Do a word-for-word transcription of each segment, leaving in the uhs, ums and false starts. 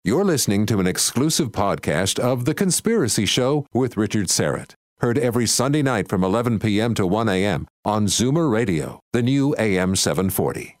You're listening to an exclusive podcast of The Conspiracy Show with Richard Syrett. Heard every Sunday night from eleven p.m. to one a.m. on Zoomer Radio, the new A M seven forty.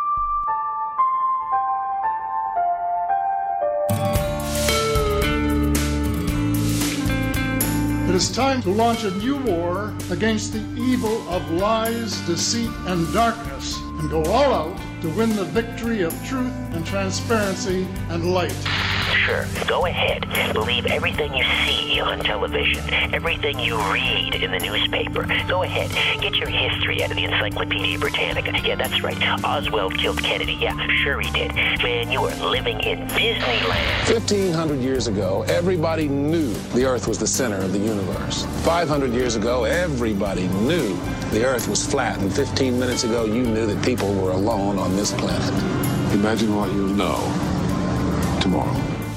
It is time to launch a new war against the evil of lies, deceit, and darkness, and go all out to win the victory of truth and transparency and light. Sure, go ahead. Believe everything you see on television, everything you read in the newspaper. Go ahead. Get your history out of the Encyclopedia Britannica. Yeah, that's right. Oswald killed Kennedy. Yeah, sure he did. Man, you are living in Disneyland. fifteen hundred years ago, everybody knew the Earth was the center of the universe. five hundred years ago, everybody knew the Earth was flat. And fifteen minutes ago, you knew that people were alone on this planet. Imagine what you'll know tomorrow.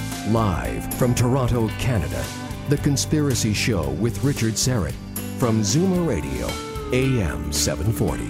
Live from Toronto, Canada, The Conspiracy Show with Richard Syrett from Zoomer Radio, A M seven forty.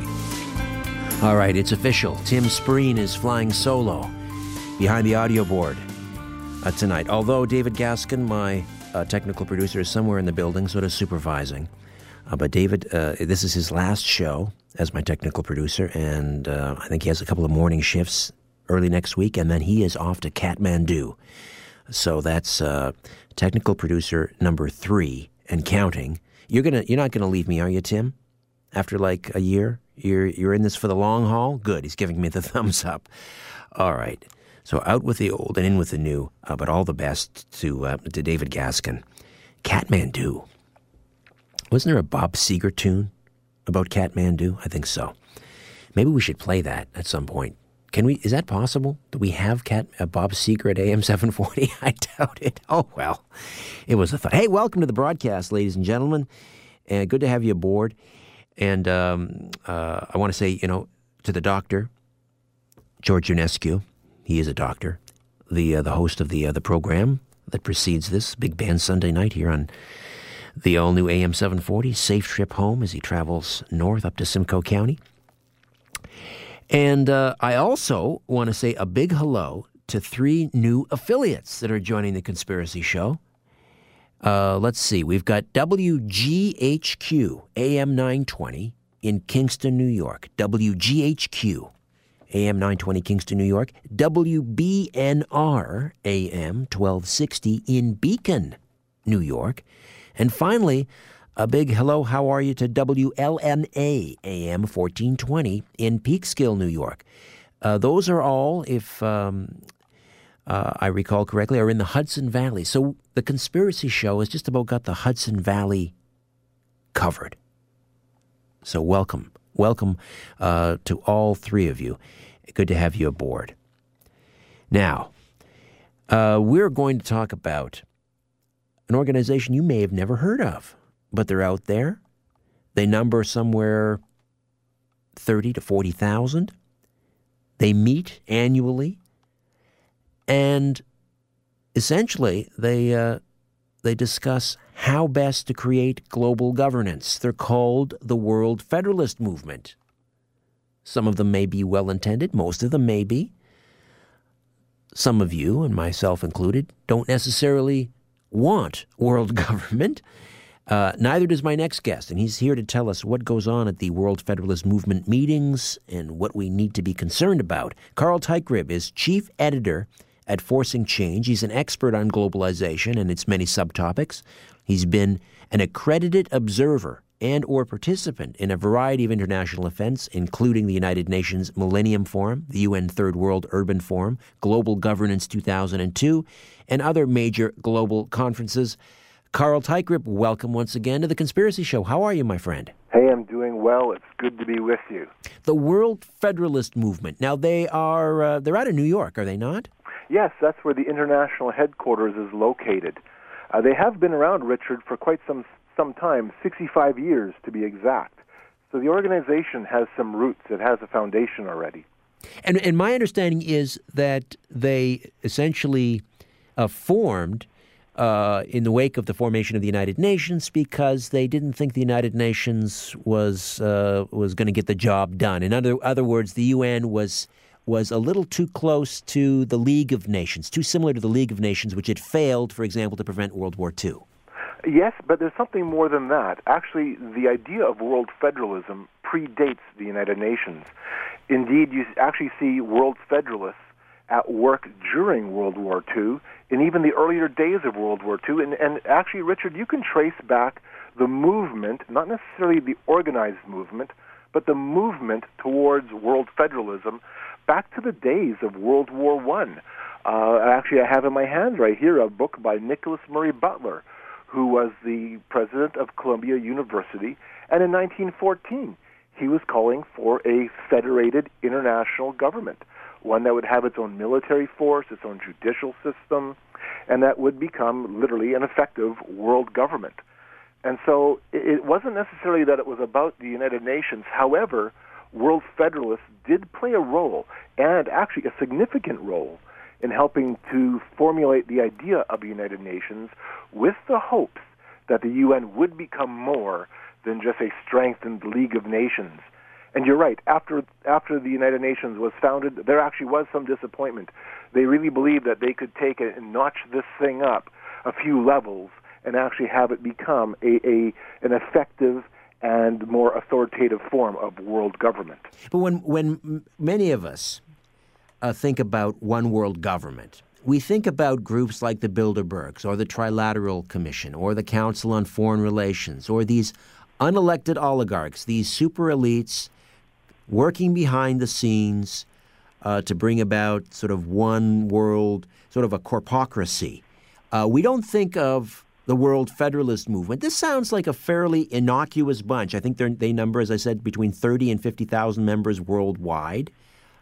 All right, it's official. Tim Spreen is flying solo behind the audio board uh, tonight. Although David Gaskin, my uh, technical producer, is somewhere in the building, sort of supervising. Uh, but David, uh, this is his last show as my technical producer, and uh, I think he has a couple of morning shifts early next week, and then he is off to Kathmandu. So that's uh, technical producer number three and counting. You're gonna, you're not gonna leave me, are you, Tim? After like a year, you're you're in this for the long haul. Good, he's giving me the thumbs up. All right. So out with the old and in with the new. Uh, but all the best to uh, to David Gaskin. Kathmandu. Wasn't there a Bob Seger tune about Kathmandu? I think so. Maybe we should play that at some point. Can we? Is that possible? Do we have Cat, uh, Bob Seger at A M seven forty? I doubt it. Oh, well, it was a thought. Hey, welcome to the broadcast, ladies and gentlemen. And good to have you aboard. And um, uh, I want to say, you know, to the doctor, George Unescu, he is a doctor, the uh, the host of the uh, the program that precedes this Big Band Sunday night here on the all-new A M seven forty. Safe trip home as he travels north up to Simcoe County. And uh, I also want to say a big hello to three new affiliates that are joining the Conspiracy Show. Uh, let's see. We've got W G H Q A M nine twenty in Kingston, New York. W G H Q A M nine twenty, Kingston, New York. W B N R A M twelve sixty in Beacon, New York. And finally, a big hello, how are you, to W L N A A M fourteen twenty in Peekskill, New York. Uh, those are all, if um, uh, I recall correctly, are in the Hudson Valley. So the Conspiracy Show has just about got the Hudson Valley covered. So welcome. Welcome uh, to all three of you. Good to have you aboard. Now, uh, we're going to talk about an organization you may have never heard of. But they're out there. They number somewhere thirty to forty thousand. They meet annually. And essentially, they uh, they discuss how best to create global governance. They're called the World Federalist Movement. Some of them may be well-intended. Most of them may be. Some of you, and myself included, don't necessarily want world government. Uh, neither does my next guest, and he's here to tell us what goes on at the World Federalist Movement meetings and what we need to be concerned about. Carl Teichrib is chief editor at Forcing Change. He's an expert on globalization and its many subtopics. He's been an accredited observer and or participant in a variety of international events, including the United Nations Millennium Forum, the U N Third World Urban Forum, Global Governance two thousand two, and other major global conferences. Carl Teichrib, welcome once again to The Conspiracy Show. How are you, my friend? Hey, I'm doing well. It's good to be with you. The World Federalist Movement. Now, they are, uh, they're out of New York, are they not? Yes, that's where the international headquarters is located. Uh, they have been around, Richard, for quite some some time, sixty-five years to be exact. So the organization has some roots. It has a foundation already. And, and my understanding is that they essentially uh, formed Uh, in the wake of the formation of the United Nations because they didn't think the United Nations was uh, was going to get the job done. In other other words, the U N was was a little too close to the League of Nations, too similar to the League of Nations, which had failed, for example, to prevent World War Two. Yes, but there's something more than that. Actually, the idea of world federalism predates the United Nations. Indeed, you actually see world federalists at work during World War Two, and even the earlier days of World War Two. And, and actually, Richard, you can trace back the movement, not necessarily the organized movement, but the movement towards world federalism back to the days of World War One. Uh, actually, I have in my hands right here a book by Nicholas Murray Butler, who was the president of Columbia University, and in nineteen fourteen, he was calling for a federated international government, one that would have its own military force, its own judicial system, and that would become literally an effective world government. And so it wasn't necessarily that it was about the United Nations. However, world federalists did play a role, and actually a significant role, in helping to formulate the idea of the United Nations with the hopes that the U N would become more than just a strengthened League of Nations. And you're right, after after the United Nations was founded, there actually was some disappointment. They really believed that they could take it and notch this thing up a few levels and actually have it become a, a an effective and more authoritative form of world government. But when, when many of us Uh, think about one world government, we think about groups like the Bilderbergs or the Trilateral Commission or the Council on Foreign Relations or these unelected oligarchs, these super elites working behind the scenes uh, to bring about sort of one world, sort of a corpocracy. Uh, we don't think of the World Federalist Movement. This sounds like a fairly innocuous bunch. I think they number, as I said, between thirty and fifty thousand members worldwide.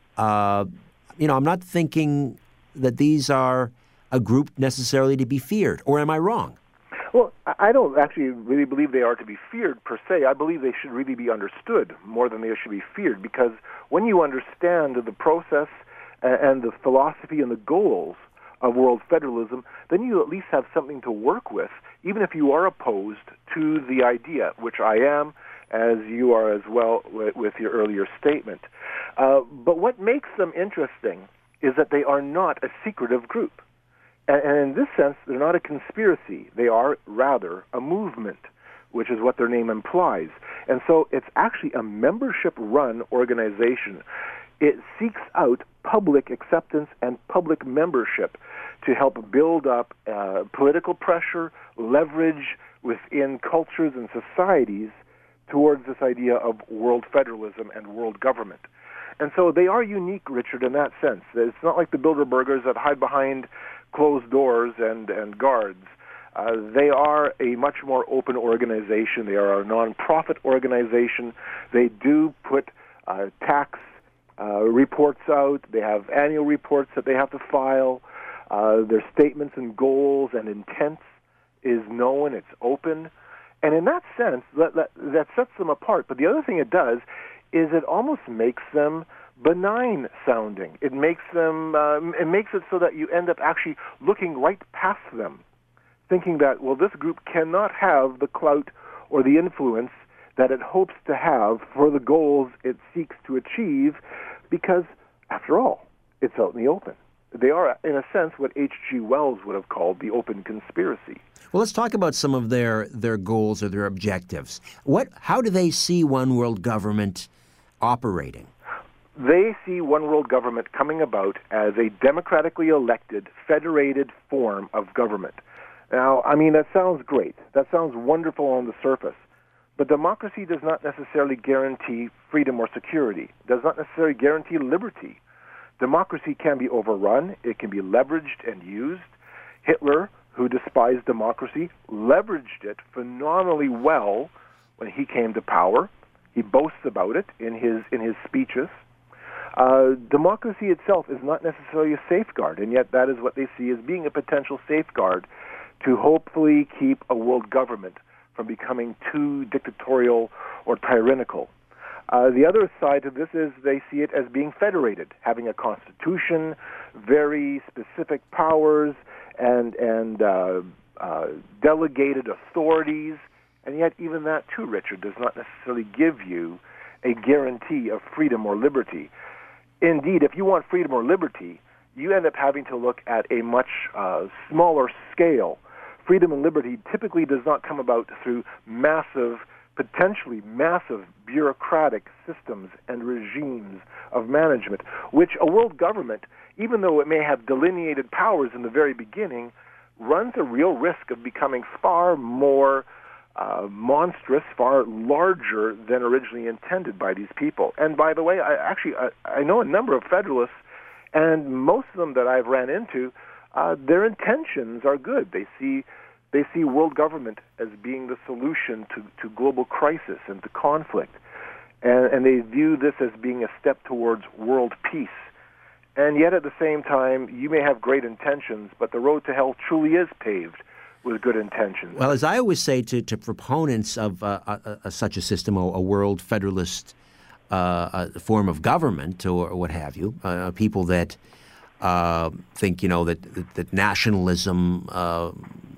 Uh, You know, I'm not thinking that these are a group necessarily to be feared, or am I wrong? Well, I don't actually really believe they are to be feared per se. I believe they should really be understood more than they should be feared, because when you understand the process and the philosophy and the goals of world federalism, then you at least have something to work with, even if you are opposed to the idea, which I am, as you are as well with your earlier statement. Uh, but what makes them interesting is that they are not a secretive group. And, and in this sense, they're not a conspiracy. They are rather a movement, which is what their name implies. And so it's actually a membership-run organization. It seeks out public acceptance and public membership to help build up uh, political pressure, leverage within cultures and societies towards this idea of world federalism and world government. And so they are unique, Richard, in that sense. It's not like the Bilderbergers that hide behind closed doors and, and guards. Uh, they are a much more open organization. They are a non-profit organization. They do put uh, tax uh, reports out. They have annual reports that they have to file. Uh, their statements and goals and intents is known. It's open. And in that sense, that, that, that sets them apart. But the other thing it does is it almost makes them benign sounding. It makes them, um, it makes it so that you end up actually looking right past them, thinking that, well, this group cannot have the clout or the influence that it hopes to have for the goals it seeks to achieve, because, after all, it's out in the open. They are, in a sense, what H G Wells would have called the open conspiracy. Well, let's talk about some of their, their goals or their objectives. What, how do they see one world government operating? They see one world government coming about as a democratically elected, federated form of government. Now, I mean, that sounds great. That sounds wonderful on the surface. But democracy does not necessarily guarantee freedom or security, does not necessarily guarantee liberty. Democracy can be overrun. It can be leveraged and used. Hitler, who despised democracy, leveraged it phenomenally well when he came to power. He boasts about it in his in his speeches. Uh, democracy itself is not necessarily a safeguard, and yet that is what they see as being a potential safeguard to hopefully keep a world government from becoming too dictatorial or tyrannical. Uh, the other side of this is they see it as being federated, having a constitution, very specific powers, and and uh, uh, delegated authorities. And yet even that, too, Richard, does not necessarily give you a guarantee of freedom or liberty. indeed, if you want freedom or liberty, you end up having to look at a much uh, smaller scale. Freedom and liberty typically does not come about through massive, potentially massive bureaucratic systems and regimes of management, which a world government, even though it may have delineated powers in the very beginning, runs a real risk of becoming far more uh, monstrous, far larger than originally intended by these people. And by the way, I actually I, I know a number of Federalists, and most of them that I've ran into, uh, their intentions are good. They see they see world government as being the solution to, to global crisis and to conflict, and, and they view this as being a step towards world peace. And yet at the same time, you may have great intentions, but the road to hell truly is paved with good intentions. Well, as I always say to, to proponents of uh, a, a, such a system, a, a world federalist uh, a form of government or, or what have you, uh, people that uh, think, you know, that that, that nationalism uh,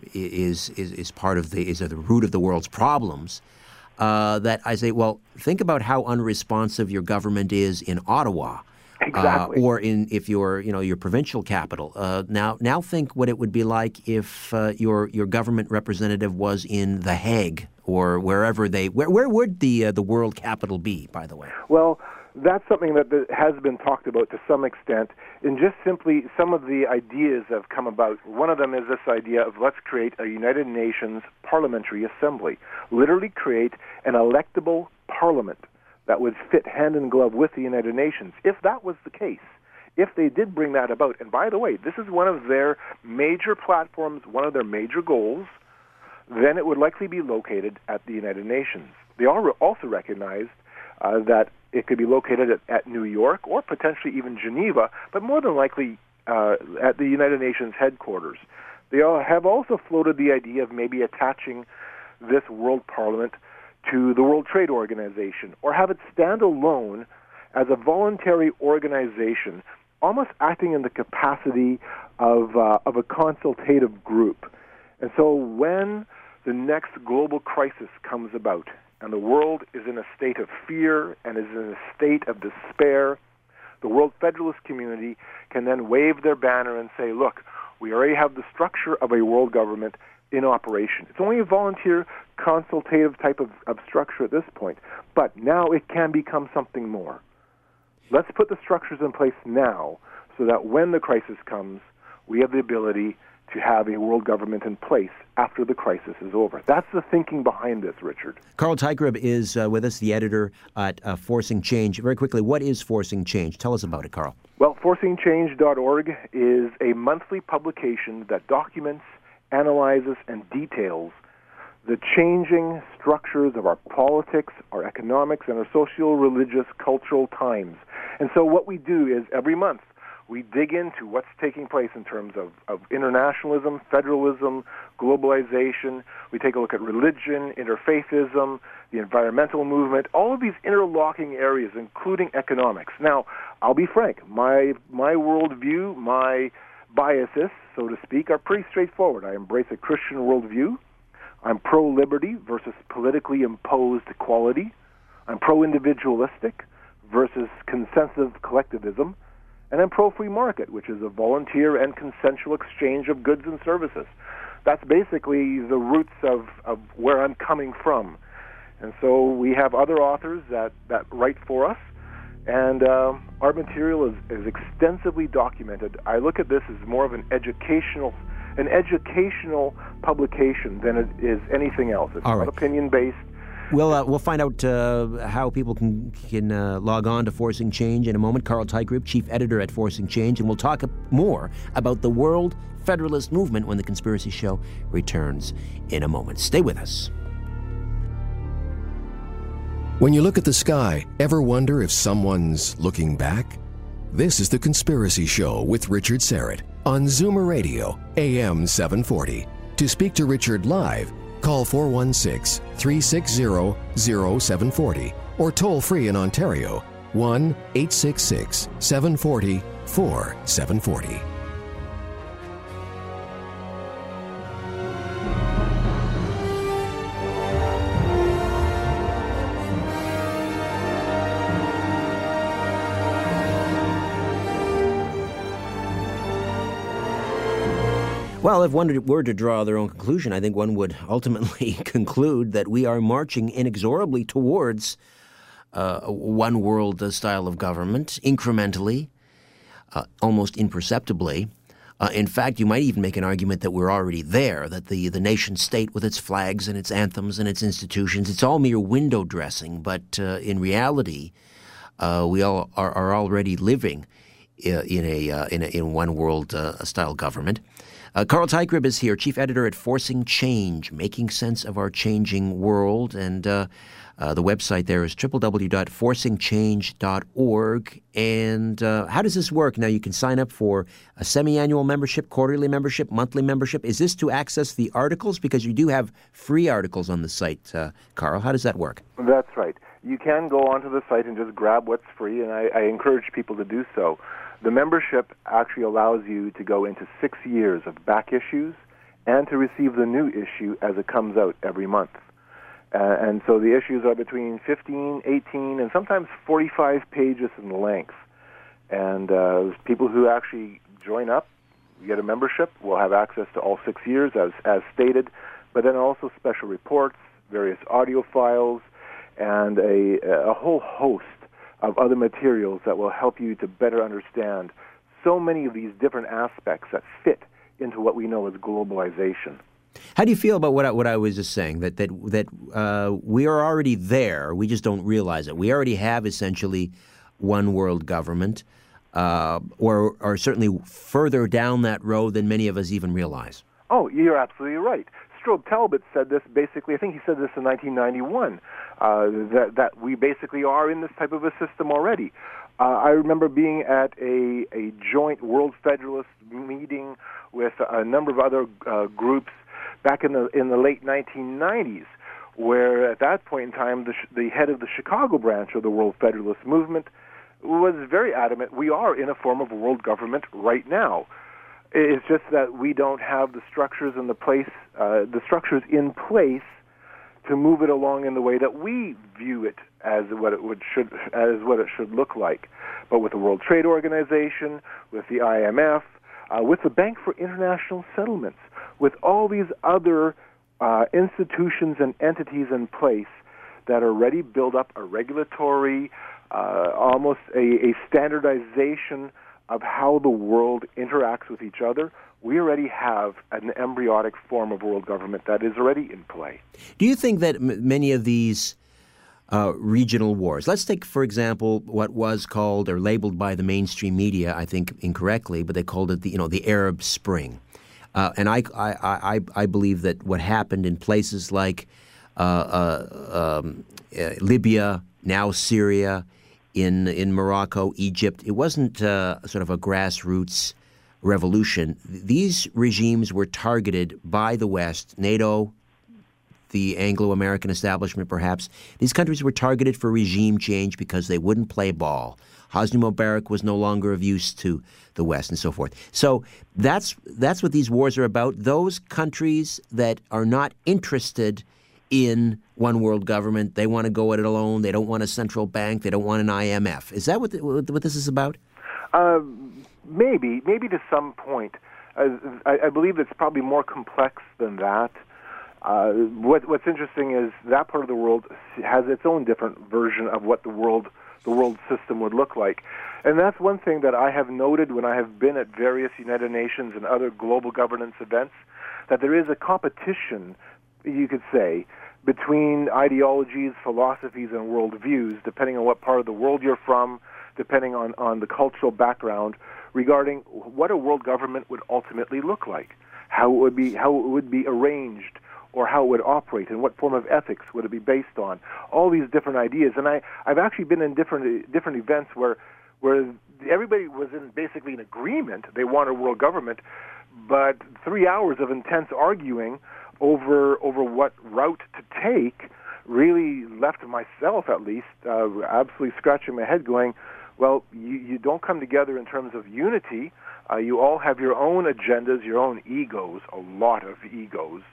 is, is is part of the is at the root of the world's problems. Uh, that I say, well, think about how unresponsive your government is in Ottawa. Exactly. Uh, or in if you're you know your provincial capital. Uh, now now think what it would be like if uh, your your government representative was in The Hague or wherever they where where would the uh, the world capital be, by the way? Well, that's something that has been talked about to some extent, and just simply some of the ideas have come about. One of them is this idea of let's create a United Nations Parliamentary Assembly, literally create an electable parliament that would fit hand in glove with the United Nations. If that was the case, if they did bring that about, and by the way, this is one of their major platforms, one of their major goals, then it would likely be located at the United Nations. They also recognized uh, that it could be located at, at New York or potentially even Geneva, but more than likely uh, at the United Nations headquarters. They all have also floated the idea of maybe attaching this World Parliament to the World Trade Organization, or have it stand alone as a voluntary organization, almost acting in the capacity of uh, of a consultative group. And so when the next global crisis comes about, and the world is in a state of fear and is in a state of despair, the World Federalist community can then wave their banner and say, look, we already have the structure of a world government in operation. It's only a volunteer consultative type of, of structure at this point, but now it can become something more. Let's put the structures in place now so that when the crisis comes, we have the ability to have a world government in place after the crisis is over. That's the thinking behind this, Richard. Carl Teichrib is uh, with us, the editor at uh, Forcing Change. Very quickly, what is Forcing Change? Tell us about it, Carl. Well, forcing change dot org is a monthly publication that documents, analyzes, and details the changing structures of our politics, our economics, and our social, religious, cultural times. And so what we do is every month we dig into what's taking place in terms of, of internationalism, federalism, globalization. We take a look at religion, interfaithism, the environmental movement, all of these interlocking areas, including economics. Now, I'll be frank, my my worldview, my biases, so to speak, are pretty straightforward. I embrace a Christian worldview. I'm pro-liberty versus politically imposed equality. I'm pro-individualistic versus consensus collectivism. And I'm pro-free market, which is a volunteer and consensual exchange of goods and services. That's basically the roots of, of where I'm coming from. And so we have other authors that, that write for us, and uh, our material is, is extensively documented. I look at this as more of an educational an educational publication than it is anything else. It's All right. not opinion-based. We'll uh, we'll find out uh, how people can can uh, log on to Forcing Change in a moment. Carl Teichrib, chief editor at Forcing Change, and we'll talk more about the World Federalist Movement when the Conspiracy Show returns in a moment. Stay with us. When you look at the sky, ever wonder if someone's looking back? This is The Conspiracy Show with Richard Syrett on Zoomer Radio, A M seven forty. To speak to Richard live, call four one six, three six zero, zero seven four zero or toll free in Ontario, one eight six six, seven four zero, four seven four zero. Well, if one were to draw their own conclusion, I think one would ultimately conclude that we are marching inexorably towards uh, a one-world uh, style of government, incrementally, uh, almost imperceptibly. Uh, in fact, you might even make an argument that we're already there, that the, the nation-state with its flags and its anthems and its institutions, it's all mere window dressing. But uh, in reality, uh, we all are, are already living uh, in a uh, in a in one-world uh, style government. Uh, Carl Teichrib is here, chief editor at Forcing Change, Making Sense of Our Changing World. And uh, uh, the website there is w w w dot forcing change dot org. And uh, how does this work? Now, you can sign up for a semi-annual membership, quarterly membership, monthly membership. Is this to access the articles? Because you do have free articles on the site, uh, Carl. How does that work? That's right. You can go onto the site and just grab what's free, and I, I encourage people to do so. The membership actually allows you to go into six years of back issues and to receive the new issue as it comes out every month. Uh, and so the issues are between fifteen, eighteen, and sometimes forty-five pages in length. And uh, people who actually join up, get a membership, will have access to all six years as, as stated, but then also special reports, various audio files, and a, a whole host of other materials that will help you to better understand so many of these different aspects that fit into what we know as globalization. How do you feel about what I, what I was just saying, that that that uh, we are already there, we just don't realize it? We already have essentially one world government, uh, or are certainly further down that road than many of us even realize. Oh, you're absolutely right. Strobe Talbot said this basically, I think he said this in nineteen ninety-one, uh, that, that we basically are in this type of a system already. Uh, I remember being at a, a joint World Federalist meeting with a number of other uh, groups back in the in the late nineteen nineties, where at that point in time, the, the head of the Chicago branch of the World Federalist movement was very adamant, we are in a form of world government right now. It's just that we don't have the structures in the place, uh, the structures in place to move it along in the way that we view it as what it would should as what it should look like. But with the World Trade Organization, with the I M F, uh, with the Bank for International Settlements, with all these other uh, institutions and entities in place that already build up a regulatory, uh, almost a, a standardization of how the world interacts with each other, we already have an embryonic form of world government that is already in play. Do you think that m- many of these uh, regional wars, let's take, for example, what was called or labeled by the mainstream media, I think incorrectly, but they called it the, you know, the Arab Spring. Uh, and I, I, I, I believe that what happened in places like uh, uh, um, uh, Libya, now Syria, in in Morocco, Egypt, it wasn't uh, sort of a grassroots revolution. These regimes were targeted by the West, NATO, the Anglo-American establishment perhaps. These countries were targeted for regime change because they wouldn't play ball. Hosni Mubarak was no longer of use to the West and so forth. So that's that's what these wars are about. Those countries that are not interested in one world government, they want to go at it alone. They don't want a central bank. They don't want an I M F. Is that what the, what this is about? Uh, maybe, maybe to some point. Uh, I, I believe it's probably more complex than that. Uh, what, what's interesting is that part of the world has its own different version of what the world the world system would look like. And that's one thing that I have noted when I have been at various United Nations and other global governance events, that there is a competition, you could say, between ideologies, philosophies, and worldviews, depending on what part of the world you're from, depending on, on the cultural background, regarding what a world government would ultimately look like, how it would be, how it would be arranged, or how it would operate, and what form of ethics would it be based on. All these different ideas. And I, I've actually been in different different events where where everybody was in basically in agreement. They want a world government, but three hours of intense arguing over over what route to take really left myself, at least, uh, absolutely scratching my head going, well, you, you don't come together in terms of unity. Uh, you all have your own agendas, your own egos, a lot of egos.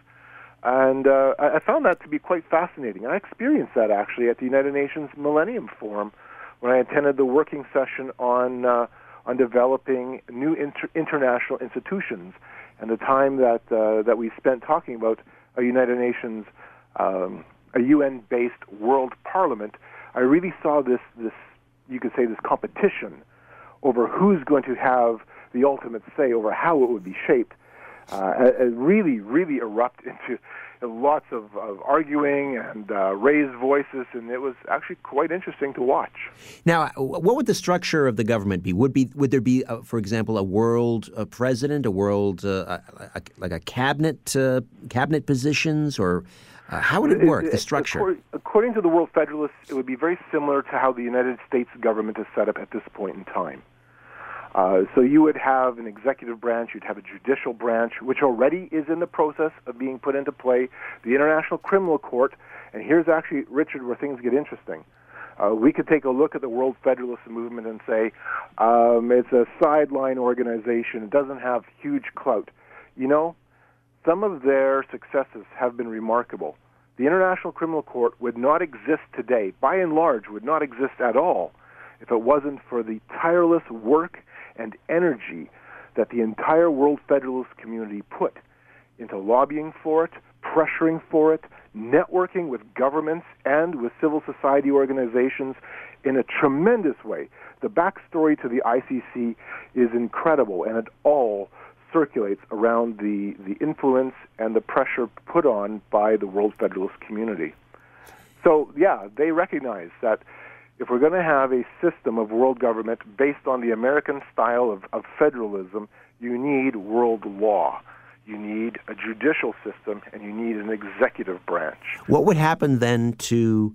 And uh, I found that to be quite fascinating. I experienced that, actually, at the United Nations Millennium Forum when I attended the working session on uh, on developing new inter- international institutions. and the time that uh, that we spent talking about a United Nations, um, a U N-based world parliament, I really saw this, this, you could say, this competition over who's going to have the ultimate say over how it would be shaped, uh, really, really erupt into lots of, of arguing and uh, raised voices, and it was actually quite interesting to watch. Now, what would the structure of the government be? Would be would there be, uh, for example, a world uh, president, a world uh, a, like a cabinet uh, cabinet positions, or uh, how would it work? It, the structure, according, according to the World Federalists, it would be very similar to how the United States government is set up at this point in time. Uh, so you would have an executive branch, you'd have a judicial branch, which already is in the process of being put into play, the International Criminal Court, and here's actually, Richard, where things get interesting. Uh, we could take a look at the World Federalist Movement and say, um, it's a sideline organization, it doesn't have huge clout. You know, some of their successes have been remarkable. The International Criminal Court would not exist today, by and large, would not exist at all, if it wasn't for the tireless work and energy that the entire World Federalist community put into lobbying for it, pressuring for it, networking with governments and with civil society organizations in a tremendous way. The backstory to the I C C is incredible, and it all circulates around the, the influence and the pressure put on by the World Federalist community. So, yeah, they recognize that if we're going to have a system of world government based on the American style of, of federalism, you need world law. You need a judicial system, and you need an executive branch. What would happen then to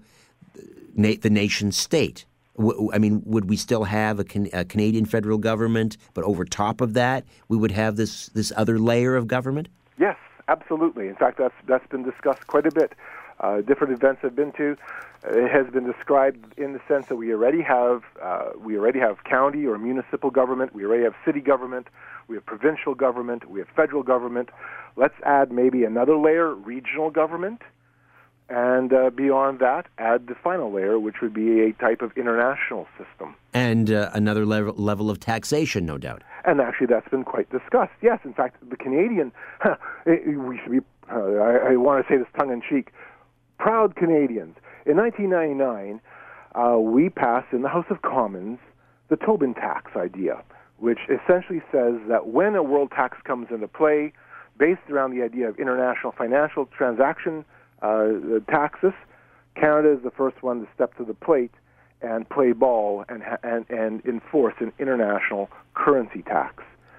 na- the nation state? W- I mean, would we still have a, can- a Canadian federal government, but over top of that, we would have this, this other layer of government? Yes, absolutely. In fact, that's that's been discussed quite a bit. Uh, different events I've been to, it has been described in the sense that we already have uh, we already have county or municipal government, we already have city government, we have provincial government, we have federal government. Let's add maybe another layer, regional government, and uh, beyond that, add the final layer, which would be a type of international system. And uh, another level, level of taxation, no doubt. And actually, that's been quite discussed. Yes, in fact, the Canadian, we should be, uh, I, I want to say this tongue-in-cheek, proud Canadians. In nineteen ninety-nine, uh, we passed in the House of Commons the Tobin tax idea, which essentially says that when a world tax comes into play, based around the idea of international financial transaction uh, taxes, Canada is the first one to step to the plate and play ball and and, and enforce an international currency tax.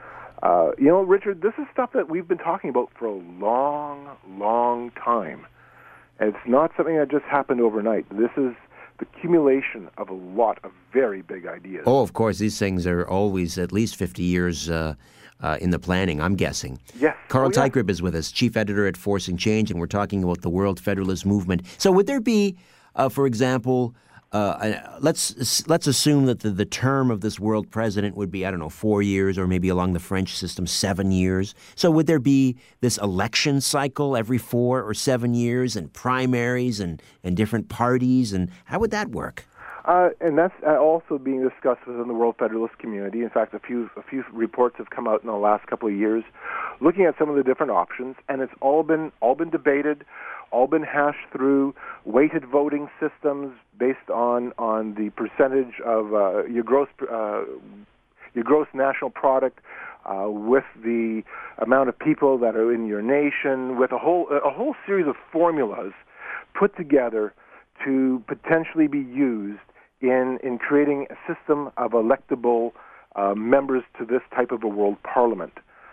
Uh, you know, Richard, this is stuff that we've been talking about for a long, long time. It's not something that just happened overnight. This is the accumulation of a lot of very big ideas. Oh, of course, these things are always at least fifty years uh, uh, in the planning, I'm guessing. Yes. Carl oh, yeah. Teichrib is with us, chief editor at Forcing Change, and we're talking about the World Federalist Movement. So would there be, uh, for example, uh, let's let's assume that the, the term of this world president would be, I don't know, four years or maybe along the French system, seven years. So would there be this election cycle every four or seven years and primaries and, and different parties? And how would that work? Uh, and that's also being discussed within the World Federalist community. In fact, a few a few reports have come out in the last couple of years looking at some of the different options, and it's all been all been debated, all been hashed through, weighted voting systems based on, on the percentage of uh, your gross uh, your gross national product uh, with the amount of people that are in your nation, with a whole a whole series of formulas put together to potentially be used in in creating a system of electable uh, members to this type of a world parliament.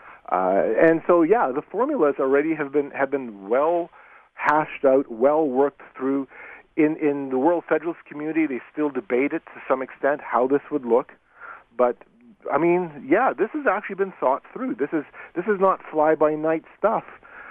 Uh, and so, yeah, the formulas already have been have been well hashed out, well worked through. In in the World Federalist community, they still debate it to some extent, how this would look. But, I mean, yeah, this has actually been thought through. This is this is not fly-by-night stuff.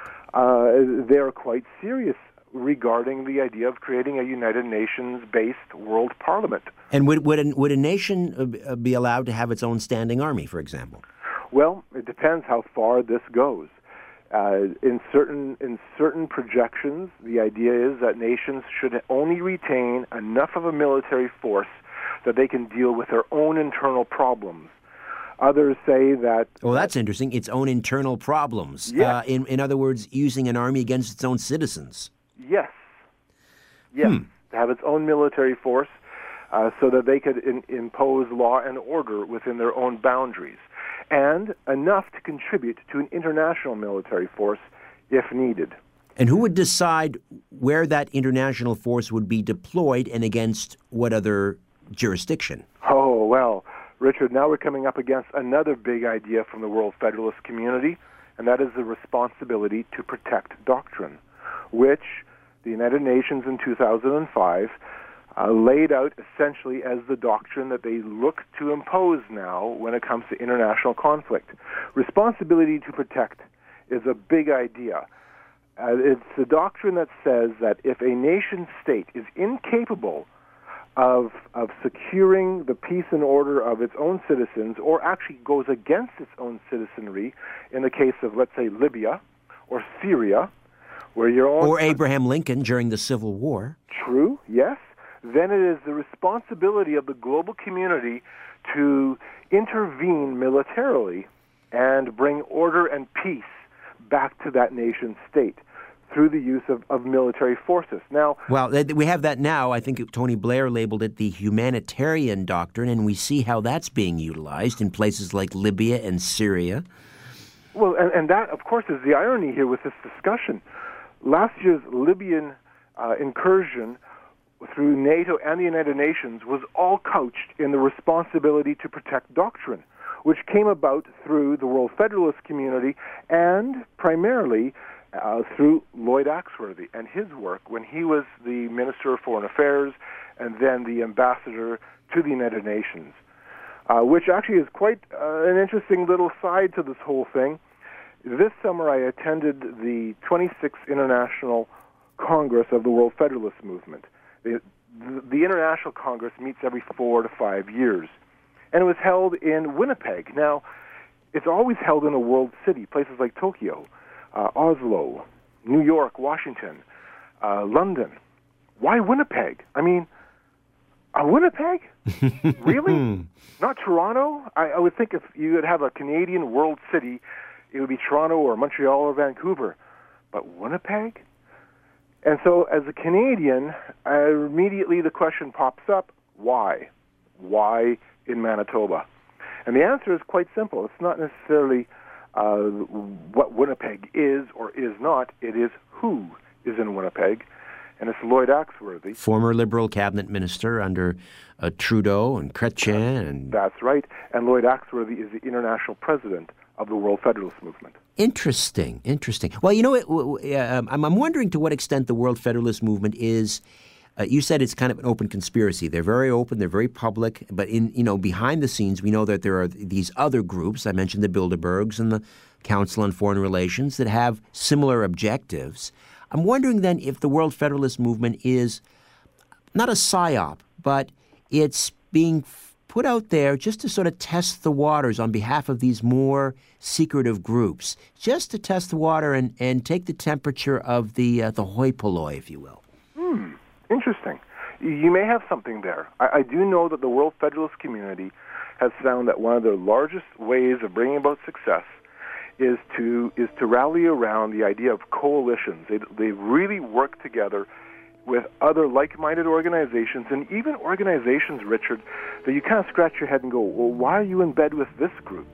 Uh, they're quite serious regarding the idea of creating a United Nations-based world parliament. And would would a, would a nation be allowed to have its own standing army, for example? Well, it depends how far this goes. Uh, in certain in certain projections, the idea is that nations should only retain enough of a military force that they can deal with their own internal problems. Others say that... Well, that's interesting. Its own internal problems. Yes. Uh, in, in other words, using an army against its own citizens. Yes. Yes. Hmm. To have its own military force uh, so that they could in, impose law and order within their own boundaries. And enough to contribute to an international military force if needed. And who would decide where that international force would be deployed and against what other jurisdiction? Oh, well, Richard, now we're coming up against another big idea from the World Federalist community, and that is the responsibility to protect doctrine, which the United Nations in two thousand five uh, laid out essentially as the doctrine that they look to impose now when it comes to international conflict. Responsibility to protect is a big idea. Uh, it's the doctrine that says that if a nation state is incapable of of securing the peace and order of its own citizens, or actually goes against its own citizenry, in the case of, let's say, Libya or Syria, where your own... Or Abraham Lincoln during the Civil War. True, yes. Then it is the responsibility of the global community to intervene militarily and bring order and peace back to that nation state through the use of, of military forces. Now, well, we have that now. I think Tony Blair labeled it the humanitarian doctrine, and we see how that's being utilized in places like Libya and Syria. Well, and, and that, of course, is the irony here with this discussion. Last year's Libyan uh, incursion through NATO and the United Nations was all couched in the responsibility to protect doctrine, which came about through the World Federalist community and primarily uh, through Lloyd Axworthy and his work when he was the Minister of Foreign Affairs and then the ambassador to the United Nations, uh, which actually is quite uh, an interesting little side to this whole thing. This summer I attended the twenty-sixth International Congress of the World Federalist Movement. The, the International Congress meets every four to five years, and it was held in Winnipeg. Now, it's always held in a world city, places like Tokyo, uh, Oslo, New York, Washington, uh, London. Why Winnipeg? I mean, uh, Winnipeg? Really? Not Toronto? I, I would think if you would have a Canadian world city, it would be Toronto or Montreal or Vancouver. But Winnipeg? And so as a Canadian, uh, immediately the question pops up, why? Why in Manitoba? And the answer is quite simple. It's not necessarily uh, what Winnipeg is or is not. It is who is in Winnipeg, and it's Lloyd Axworthy. Former Liberal cabinet minister under uh, Trudeau and Chrétien. And... That's right. And Lloyd Axworthy is the international president of the World Federalist Movement. Interesting, interesting. Well, you know, it, uh, I'm, I'm wondering to what extent the World Federalist Movement is... Uh, you said it's kind of an open conspiracy. They're very open, they're very public, but in you know behind the scenes, we know that there are these other groups. I mentioned the Bilderbergs and the Council on Foreign Relations that have similar objectives. I'm wondering then if the World Federalist Movement is not a psyop, but it's being put out there just to sort of test the waters on behalf of these more secretive groups, just to test the water and, and take the temperature of the uh, the hoi polloi, if you will. Hmm. Interesting. You may have something there. I, I do know that the World Federalist community has found that one of their largest ways of bringing about success is to is to rally around the idea of coalitions. They they really work together with other like-minded organizations, and even organizations, Richard, that you kind of scratch your head and go, well, why are you in bed with this group?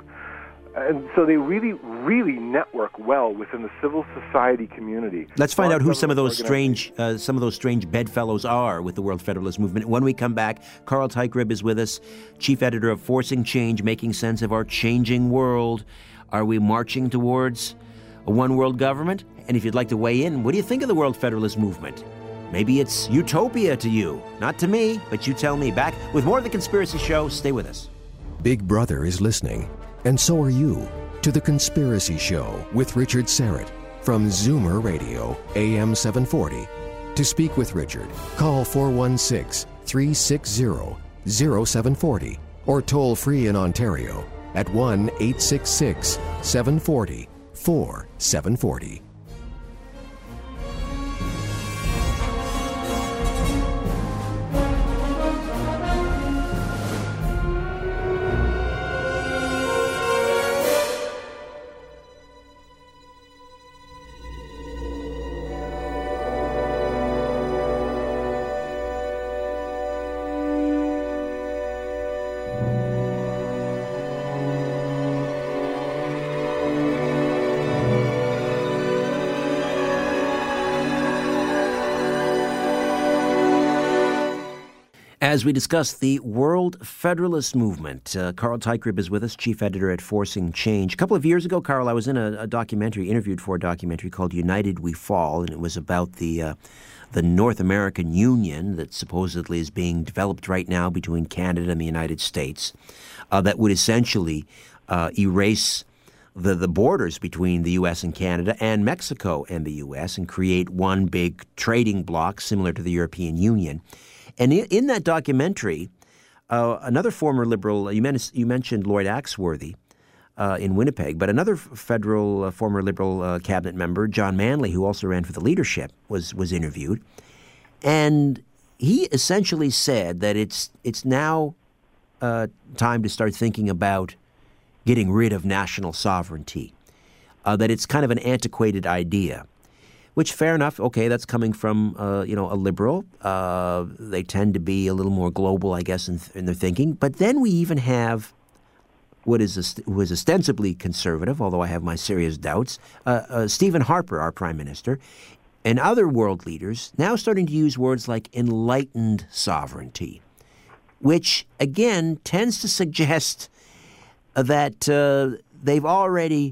And so they really, really network well within the civil society community. Let's find out who some of those strange, uh, some of those strange bedfellows are with the World Federalist Movement. When we come back, Carl Teichrib is with us, chief editor of Forcing Change, Making Sense of Our Changing World. Are we marching towards a one-world government? And if you'd like to weigh in, what do you think of the World Federalist Movement? Maybe it's utopia to you. Not to me, but you tell me. Back with more of The Conspiracy Show. Stay with us. Big Brother is listening. And so are you, to The Conspiracy Show with Richard Syrett from Zoomer Radio, A M seven forty. To speak with Richard, call four one six, three six zero, zero seven four zero or toll free in Ontario at one eight six six, seven four zero, four seven four zero. As we discuss the World Federalist Movement, uh, Carl Teichrib is with us, chief editor at Forcing Change. A couple of years ago, Carl, I was in a, a documentary, interviewed for a documentary called United We Fall, and it was about the uh, the North American Union that supposedly is being developed right now between Canada and the United States, uh, that would essentially uh, erase the, the borders between the U S and Canada and Mexico and the U S and create one big trading bloc similar to the European Union. And in, in that documentary, uh, another former Liberal, you, men- you mentioned Lloyd Axworthy uh, in Winnipeg, but another federal uh, former Liberal uh, cabinet member, John Manley, who also ran for the leadership, was was interviewed. And he essentially said that it's it's now uh, time to start thinking about getting rid of national sovereignty, uh, that it's kind of an antiquated idea. Which, fair enough, okay, that's coming from, uh, you know, a liberal. Uh, they tend to be a little more global, I guess, in, in their thinking. But then we even have what is a, who is ostensibly conservative, although I have my serious doubts, uh, uh, Stephen Harper, our prime minister, and other world leaders now starting to use words like enlightened sovereignty, which, again, tends to suggest that uh, they've already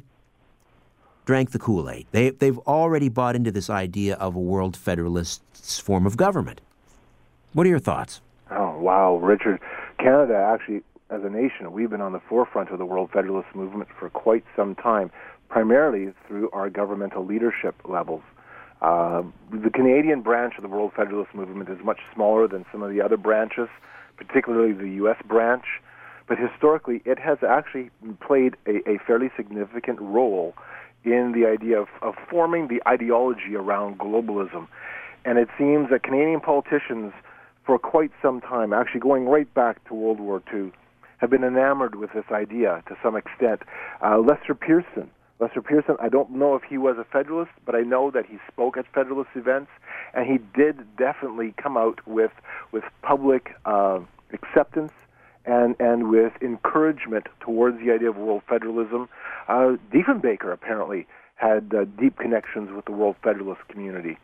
drank the Kool-Aid. They, they've already bought into this idea of a world federalist form of government. What are your thoughts? Oh, wow, Richard. Canada, actually, as a nation, we've been on the forefront of the World Federalist Movement for quite some time, primarily through our governmental leadership levels. Uh, the Canadian branch of the World Federalist Movement is much smaller than some of the other branches, particularly the U S branch, but historically it has actually played a, a fairly significant role in the idea of, of forming the ideology around globalism. And it seems that Canadian politicians, for quite some time, actually going right back to World War Two, have been enamored with this idea to some extent. Uh, Lester Pearson, Lester Pearson, I don't know if he was a Federalist, but I know that he spoke at Federalist events, and he did definitely come out with, with public uh, acceptance and and with encouragement towards the idea of world federalism. Uh, Diefenbaker apparently had uh, deep connections with the World Federalist community.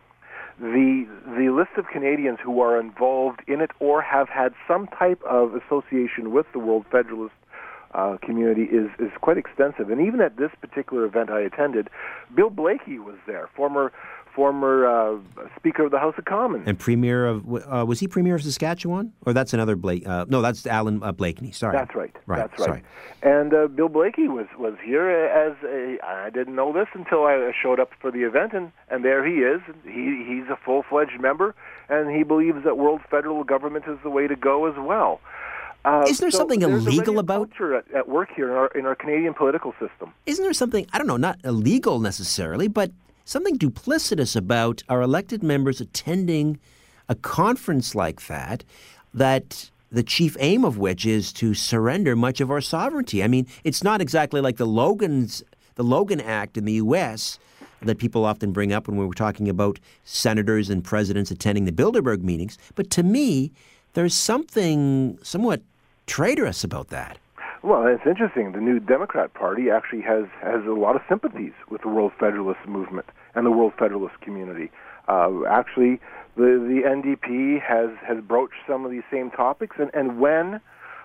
The the list of Canadians who are involved in it or have had some type of association with the World Federalist uh, community is, is quite extensive. And even at this particular event I attended, Bill Blaikie was there, former former uh, Speaker of the House of Commons. And Premier of, uh, was he Premier of Saskatchewan? Or that's another Blake, uh, no, that's Alan uh, Blakeney, sorry. That's right, right that's right. Sorry. And uh, Bill Blaikie was, was here as a, I didn't know this until I showed up for the event, and, and there he is. He, he's a full-fledged member, and he believes that world federal government is the way to go as well. Uh, Isn't there so something illegal about culture at, at work here in our, in our Canadian political system? Isn't there something, I don't know, not illegal necessarily, but something duplicitous about our elected members attending a conference like that, that the chief aim of which is to surrender much of our sovereignty? I mean, it's not exactly like the Logan's, the Logan Act in the U S that people often bring up when we were talking about senators and presidents attending the Bilderberg meetings. But to me, there's something somewhat traitorous about that. Well, it's interesting. The New Democrat Party actually has, has a lot of sympathies with the World Federalist movement and the World Federalist community. Uh, actually, the, the N D P has, has broached some of these same topics, and, and when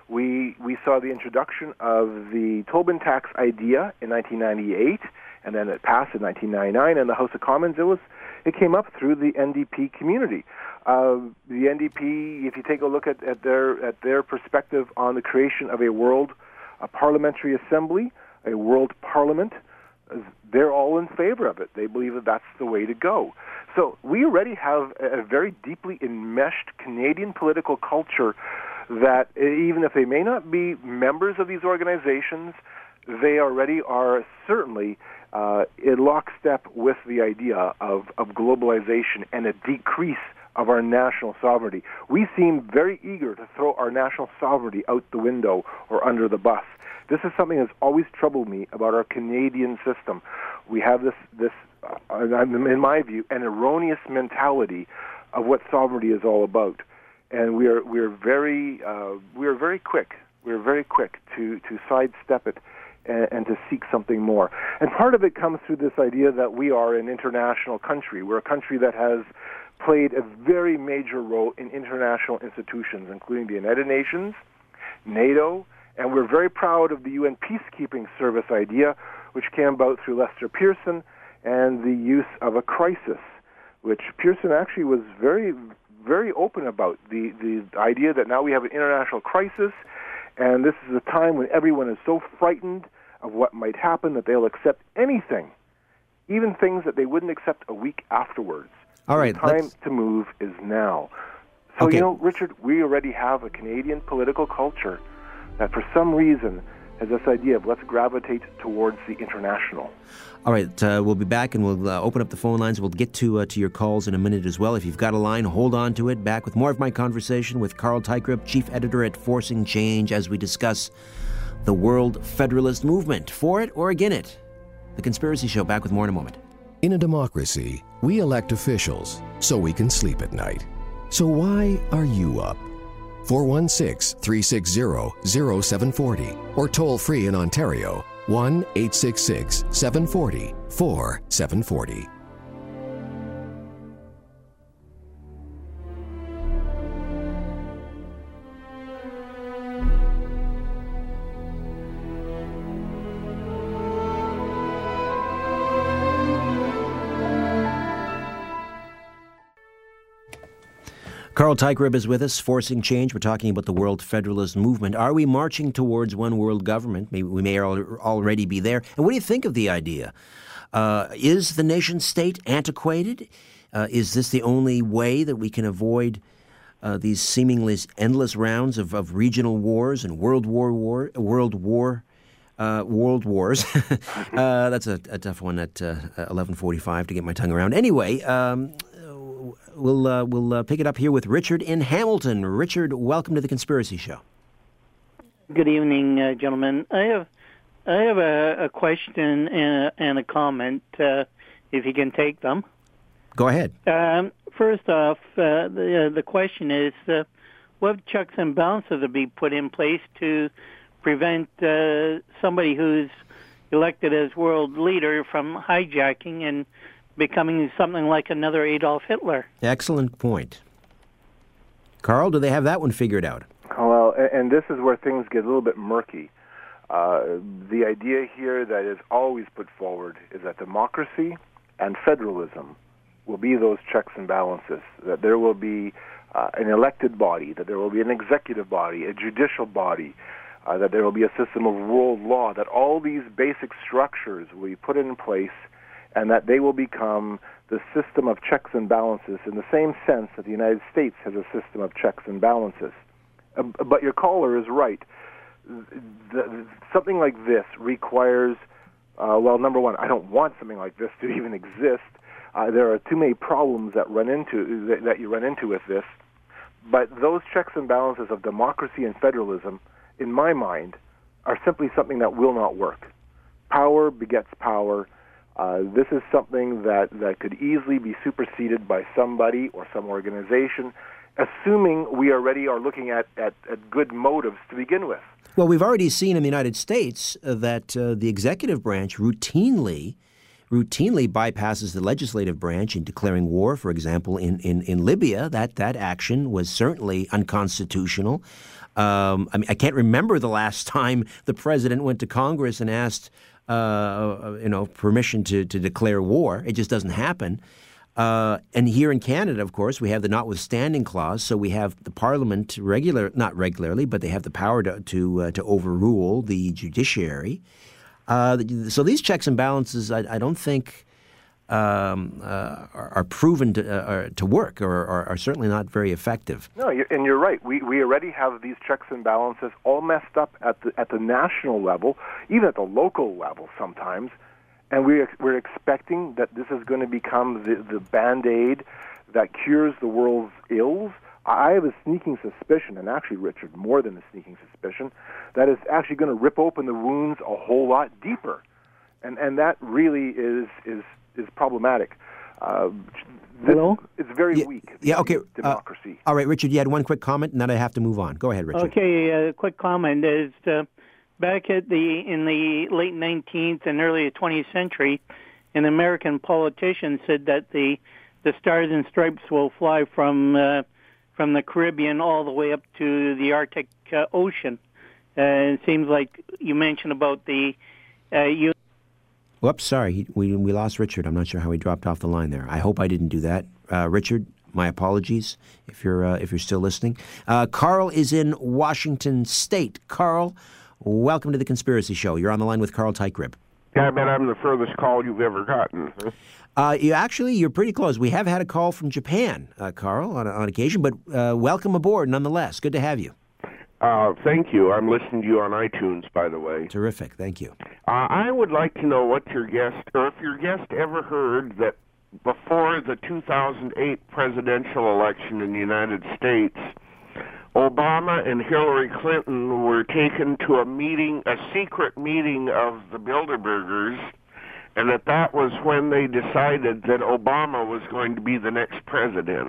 we we saw the introduction of the Tobin tax idea in nineteen ninety-eight, and then it passed in nineteen ninety-nine in the House of Commons, it was it came up through the N D P community. Uh, the N D P, if you take a look at, at their at their perspective on the creation of a world a parliamentary assembly, a world parliament, they're all in favor of it. They believe that that's the way to go. So we already have a very deeply enmeshed Canadian political culture that even if they may not be members of these organizations, they already are certainly uh, in lockstep with the idea of, of globalization and a decrease of our national sovereignty. We seem very eager to throw our national sovereignty out the window or under the bus. This is something that's always troubled me about our Canadian system. We have this, this uh, in my view, an erroneous mentality of what sovereignty is all about, and we are we are very uh, we are very quick we are very quick to to sidestep it and, and to seek something more. And part of it comes through this idea that we are an international country. We're a country that has played a very major role in international institutions, including the United Nations, NATO, and we're very proud of the U N Peacekeeping Service idea, which came about through Lester Pearson, and the use of a crisis, which Pearson actually was very, very open about, the, the idea that now we have an international crisis, and this is a time when everyone is so frightened of what might happen that they'll accept anything, even things that they wouldn't accept a week afterwards. All right, the time let's... to move is now. So, okay. you know, Richard, we already have a Canadian political culture that for some reason has this idea of let's gravitate towards the international. All right, uh, we'll be back and we'll uh, open up the phone lines. We'll get to uh, to your calls in a minute as well. If you've got a line, hold on to it. Back with more of my conversation with Carl Teichrib, Chief Editor at Forcing Change, as we discuss the World Federalist Movement. For it or against it? The Conspiracy Show. Back with more in a moment. In a democracy, we elect officials so we can sleep at night. So why are you up? four one six, three six zero, zero seven four zero or toll free in Ontario, one eight six six, seven four zero, four seven four zero. Carl Teichrib is with us, Forcing Change. We're talking about the World Federalist Movement. Are we marching towards one world government? Maybe we may al- already be there. And what do you think of the idea? Uh, is the nation state antiquated? Uh, is this the only way that we can avoid uh, these seemingly endless rounds of, of regional wars and world war war world war uh, world wars? uh, that's a, a tough one at uh, eleven forty-five to get my tongue around. Anyway. Um, We'll uh, we'll uh, pick it up here with Richard in Hamilton. Richard, welcome to the Conspiracy Show. Good evening, uh, gentlemen. I have I have a, a question and a, and a comment, uh, if you can take them. Go ahead. Um, first off, uh, the uh, the question is, uh, what checks and balances to be put in place to prevent uh, somebody who's elected as world leader from hijacking and becoming something like another Adolf Hitler? Excellent point. Carl, do they have that one figured out? Well, and this is where things get a little bit murky. Uh, the idea here that is always put forward is that democracy and federalism will be those checks and balances, that there will be uh, an elected body, that there will be an executive body, a judicial body, uh, that there will be a system of world law, that all these basic structures will be put in place, and that they will become the system of checks and balances in the same sense that the United States has a system of checks and balances. Uh, but your caller is right. The, something like this requires, uh, well, number one, I don't want something like this to even exist. Uh, there are too many problems that run into that, that you run into with this. But those checks and balances of democracy and federalism, in my mind, are simply something that will not work. Power begets power. Uh, this is something that, that could easily be superseded by somebody or some organization, assuming we already are looking at, at, at good motives to begin with. Well, we've already seen in the United States uh, that uh, the executive branch routinely routinely bypasses the legislative branch in declaring war. For example, in, in, in Libya, that, that action was certainly unconstitutional. Um, I mean, I can't remember the last time the president went to Congress and asked Uh, you know, permission to, to declare war. It just doesn't happen. Uh, and here in Canada, of course, we have the notwithstanding clause. So we have the Parliament regular, not regularly, but they have the power to to, uh, to overrule the judiciary. Uh, so these checks and balances, I, I don't think um, uh, are, are proven to uh, to work, or, or are certainly not very effective. No, you're, and you're right. We we already have these checks and balances all messed up at the at the national level, even at the local level sometimes, and we we're expecting that this is going to become the the Band-Aid that cures the world's ills. I have a sneaking suspicion, and actually, Richard, more than a sneaking suspicion, that it's actually going to rip open the wounds a whole lot deeper, and and that really is is is problematic. Uh, this, Hello? It's very yeah, weak. Yeah. Okay. Democracy. Uh, all right, Richard. You had one quick comment, and then I have to move on. Go ahead, Richard. Okay, a quick comment is uh, back at the in the late nineteenth and early twentieth century, an American politician said that the the Stars and Stripes will fly from uh, from the Caribbean all the way up to the Arctic uh, Ocean. Uh, it seems like you mentioned about the uh, you. Whoops, sorry, he, we we lost Richard. I'm not sure how he dropped off the line there. I hope I didn't do that, uh, Richard. My apologies if you're uh, if you're still listening. Uh, Carl is in Washington State. Carl, welcome to the Conspiracy Show. You're on the line with Carl Teichgrib. Yeah, I bet I'm the furthest call you've ever gotten. Huh? Uh, you actually, you're pretty close. We have had a call from Japan, uh, Carl, on, on occasion, but uh, welcome aboard nonetheless. Good to have you. Uh, thank you. I'm listening to you on iTunes, by the way. Terrific. Thank you. Uh, I would like to know what your guest, or if your guest ever heard that before the two thousand eight presidential election in the United States, Obama and Hillary Clinton were taken to a meeting, a secret meeting of the Bilderbergers, and that that was when they decided that Obama was going to be the next president.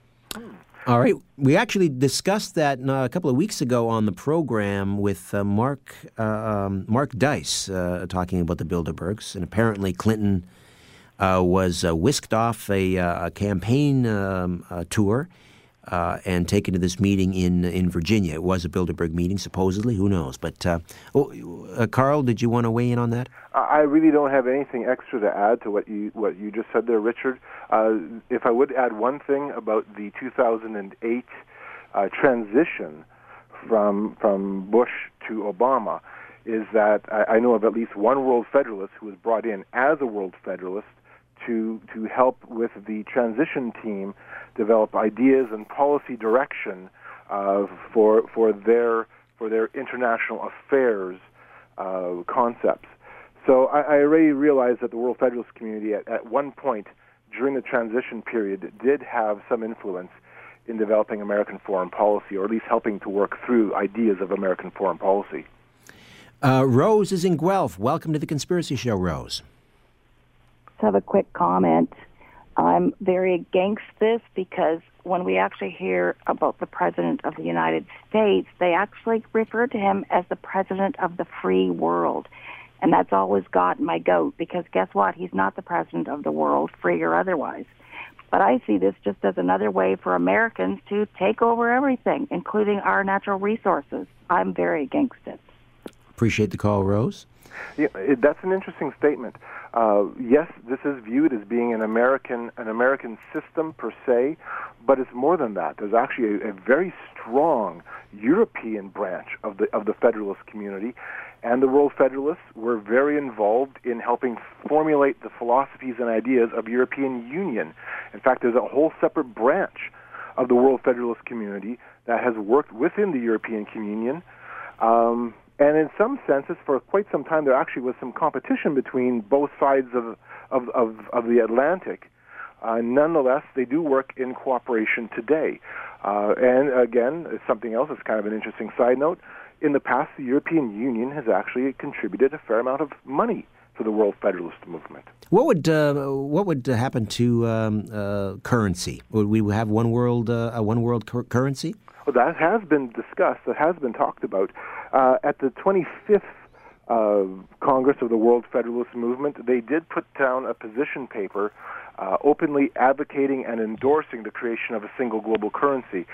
All right. We actually discussed that uh, a couple of weeks ago on the program with uh, Mark uh, um, Mark Dice uh, talking about the Bilderbergs, and apparently Clinton uh, was uh, whisked off a, uh, a campaign um, uh, tour uh, and taken to this meeting in in Virginia. It was a Bilderberg meeting, supposedly. Who knows? But uh, oh, uh, Carl, did you want to weigh in on that? I really don't have anything extra to add to what you what you just said there, Richard. Uh, if I would add one thing about the two thousand eight uh, transition from from Bush to Obama, is that I, I know of at least one World Federalist who was brought in as a World Federalist to to help with the transition team develop ideas and policy direction uh, for for their for their international affairs uh, concepts. So I, I already realized that the World Federalist community at, at one point during the transition period did have some influence in developing American foreign policy, or at least helping to work through ideas of American foreign policy. Uh, Rose is in Guelph. Welcome to the Conspiracy Show, Rose. Just have a quick comment. I'm very against this because when we actually hear about the President of the United States, they actually refer to him as the President of the free world. And that's always gotten my goat, because guess what? He's not the president of the world, free or otherwise. But I see this just as another way for Americans to take over everything, including our natural resources. I'm very against it. Appreciate the call, Rose. Yeah, it, that's an interesting statement. Uh, yes, this is viewed as being an American an American system per se, but it's more than that. There's actually a, a very strong European branch of the of the Federalist community. And the World Federalists were very involved in helping formulate the philosophies and ideas of European Union. In fact, there's a whole separate branch of the World Federalist community that has worked within the European Communion. Um, and in some senses, for quite some time, there actually was some competition between both sides of, of, of, of the Atlantic. Uh, nonetheless, they do work in cooperation today. Uh, and again, something else that's kind of an interesting side note. In the past, the European Union has actually contributed a fair amount of money to the World Federalist movement. What would uh, what would happen to um, uh, currency? Would we have one world uh, a one world cur- currency? Well, that has been discussed. That has been talked about uh, at the twenty-fifth uh, Congress of the World Federalist Movement. They did put down a position paper uh, openly advocating and endorsing the creation of a single global currency.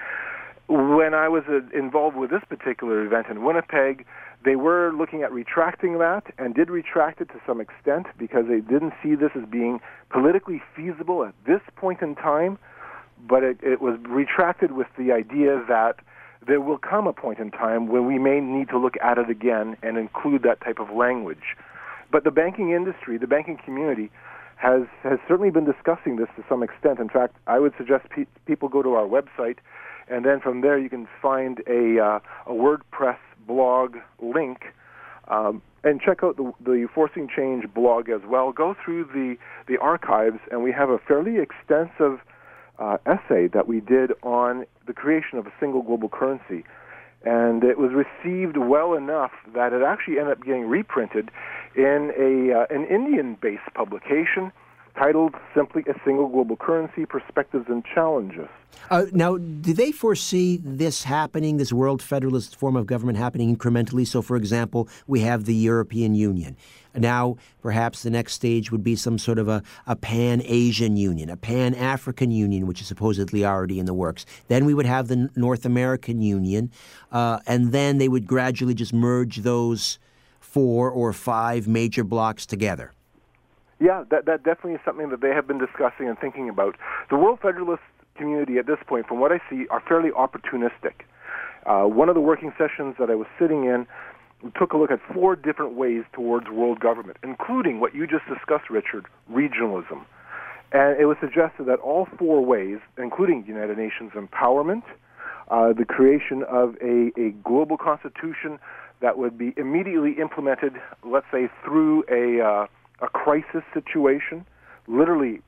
When I was uh, involved with this particular event in Winnipeg, they were looking at retracting that, and did retract it to some extent because they didn't see this as being politically feasible at this point in time, but it, it was retracted with the idea that there will come a point in time when we may need to look at it again and include that type of language. But the banking industry, the banking community, has, has certainly been discussing this to some extent. In fact, I would suggest pe- people go to our website, and then from there you can find a, uh, a WordPress blog link um, and check out the, the Forcing Change blog as well. Go through the, the archives, and we have a fairly extensive uh, essay that we did on the creation of a single global currency. And it was received well enough that it actually ended up getting reprinted in a uh, an Indian-based publication titled simply A Single Global Currency, Perspectives and Challenges. Uh, now, do they foresee this happening, this world federalist form of government happening incrementally? So, for example, we have the European Union. Now, perhaps the next stage would be some sort of a, a Pan-Asian Union, a Pan-African Union, which is supposedly already in the works. Then we would have the North American Union, uh, and then they would gradually just merge those four or five major blocks together. Yeah, that, that definitely is something that they have been discussing and thinking about. The World Federalist community at this point, from what I see, are fairly opportunistic. Uh, one of the working sessions that I was sitting in, we took a look at four different ways towards world government, including what you just discussed, Richard, regionalism. And it was suggested that all four ways, including United Nations empowerment, uh, the creation of a, a global constitution that would be immediately implemented, let's say, through a, uh, a crisis situation, literally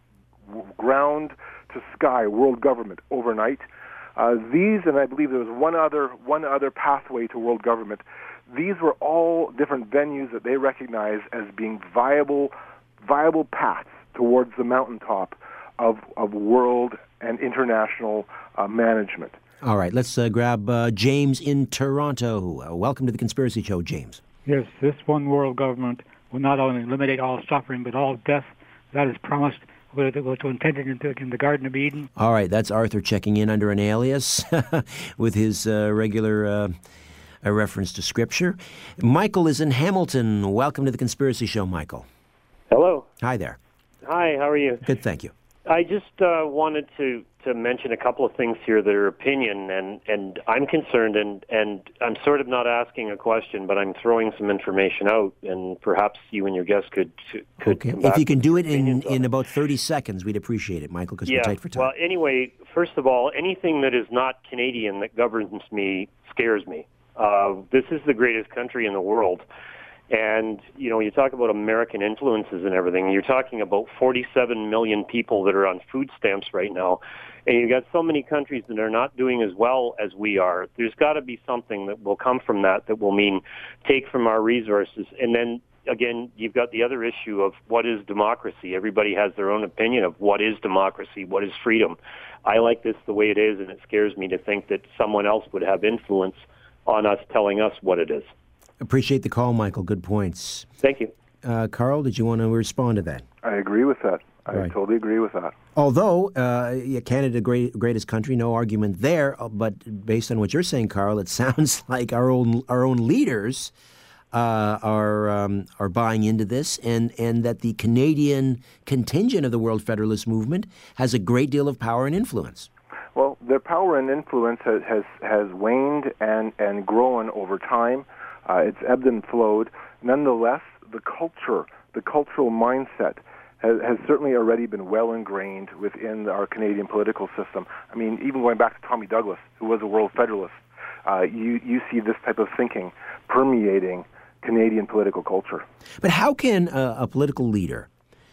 ground to sky world government overnight. Uh, these, and I believe there was one other one other pathway to world government. These were all different venues that they recognize as being viable, viable paths towards the mountaintop of of world and international uh, management. All right, let's uh, grab uh, James in Toronto. Uh, welcome to the Conspiracy Show, James. Yes, this one world government will not only eliminate all suffering but all death. That is promised. Was intended in the, in the Garden of Eden. All right, that's Arthur checking in under an alias with his uh, regular uh, uh, reference to Scripture. Michael is in Hamilton. Welcome to the Conspiracy Show, Michael. Hello. Hi there. Hi, how are you? Good, thank you. I just uh, wanted to, to mention a couple of things here that are opinion, and, and I'm concerned, and, and I'm sort of not asking a question, but I'm throwing some information out, and perhaps you and your guest could could okay. come back If you can do it in, in it. about thirty seconds, we'd appreciate it, Michael, because yeah. we're tight for time. Well, anyway, first of all, anything that is not Canadian that governs me scares me. Uh, this is the greatest country in the world. And, you know, you talk about American influences and everything, you're talking about forty-seven million people that are on food stamps right now. And you've got so many countries that are not doing as well as we are. There's got to be something that will come from that that will mean take from our resources. And then, again, you've got the other issue of what is democracy. Everybody has their own opinion of what is democracy, what is freedom. I like this the way it is, and it scares me to think that someone else would have influence on us telling us what it is. Appreciate the call, Michael. Good points. Thank you. Uh, Carl, did you want to respond to that? I agree with that. I right. totally agree with that. Although, uh, yeah, Canada, great, greatest country, no argument there. But based on what you're saying, Carl, it sounds like our own our own leaders uh, are um, are buying into this, and, and that the Canadian contingent of the World Federalist Movement has a great deal of power and influence. Well, their power and influence has has, has waned and, and grown over time. Uh, it's ebbed and flowed. Nonetheless, the culture, the cultural mindset has, has certainly already been well ingrained within our Canadian political system. I mean, even going back to Tommy Douglas, who was a World Federalist, uh, you, you see this type of thinking permeating Canadian political culture. But how can uh, a political leader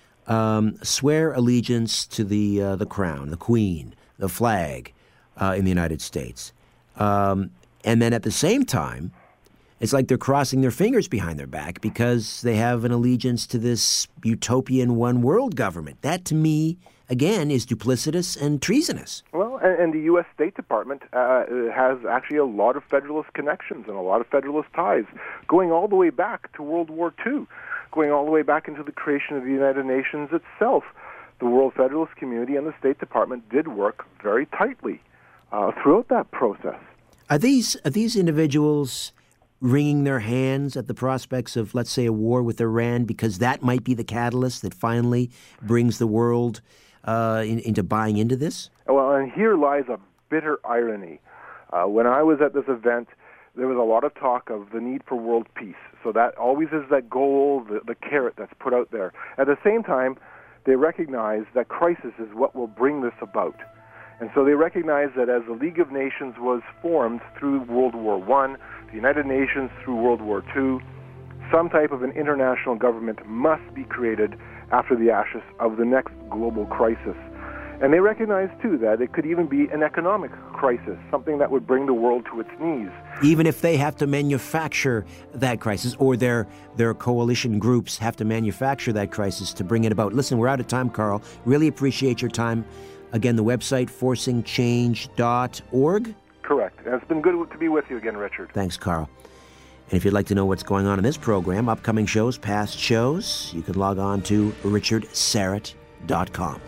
um, swear allegiance to the uh, the crown, the Queen, the flag uh, in the United States, um, and then at the same time, it's like they're crossing their fingers behind their back because they have an allegiance to this utopian one world government? That, to me, again, is duplicitous and treasonous. Well, and, and the U S State Department uh, has actually a lot of Federalist connections and a lot of Federalist ties, going all the way back to World War Two, going all the way back into the creation of the United Nations itself. The World Federalist community and the State Department did work very tightly uh, throughout that process. Are these are these individuals wringing their hands at the prospects of, let's say, a war with Iran, because that might be the catalyst that finally brings the world uh, in, into buying into this? Well, and here lies a bitter irony. Uh, when I was at this event, there was a lot of talk of the need for world peace. So that always is that goal, the, the carrot that's put out there. At the same time, they recognize that crisis is what will bring this about. And so they recognize that as the League of Nations was formed through World War One, the United Nations through World War Two, some type of an international government must be created after the ashes of the next global crisis. And they recognize, too, that it could even be an economic crisis, something that would bring the world to its knees. even if they have to manufacture that crisis, or their their coalition groups have to manufacture that crisis to bring it about. Listen, we're out of time, Carl. Really appreciate your time. Again, the website, forcing change dot org. Correct. And it's been good to be with you again, Richard. Thanks, Carl. And if you'd like to know what's going on in this program, upcoming shows, past shows, you can log on to richard syrett dot com.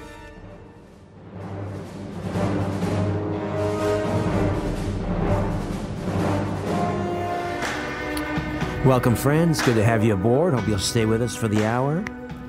Welcome, friends. Good to have you aboard. Hope you'll stay with us for the hour.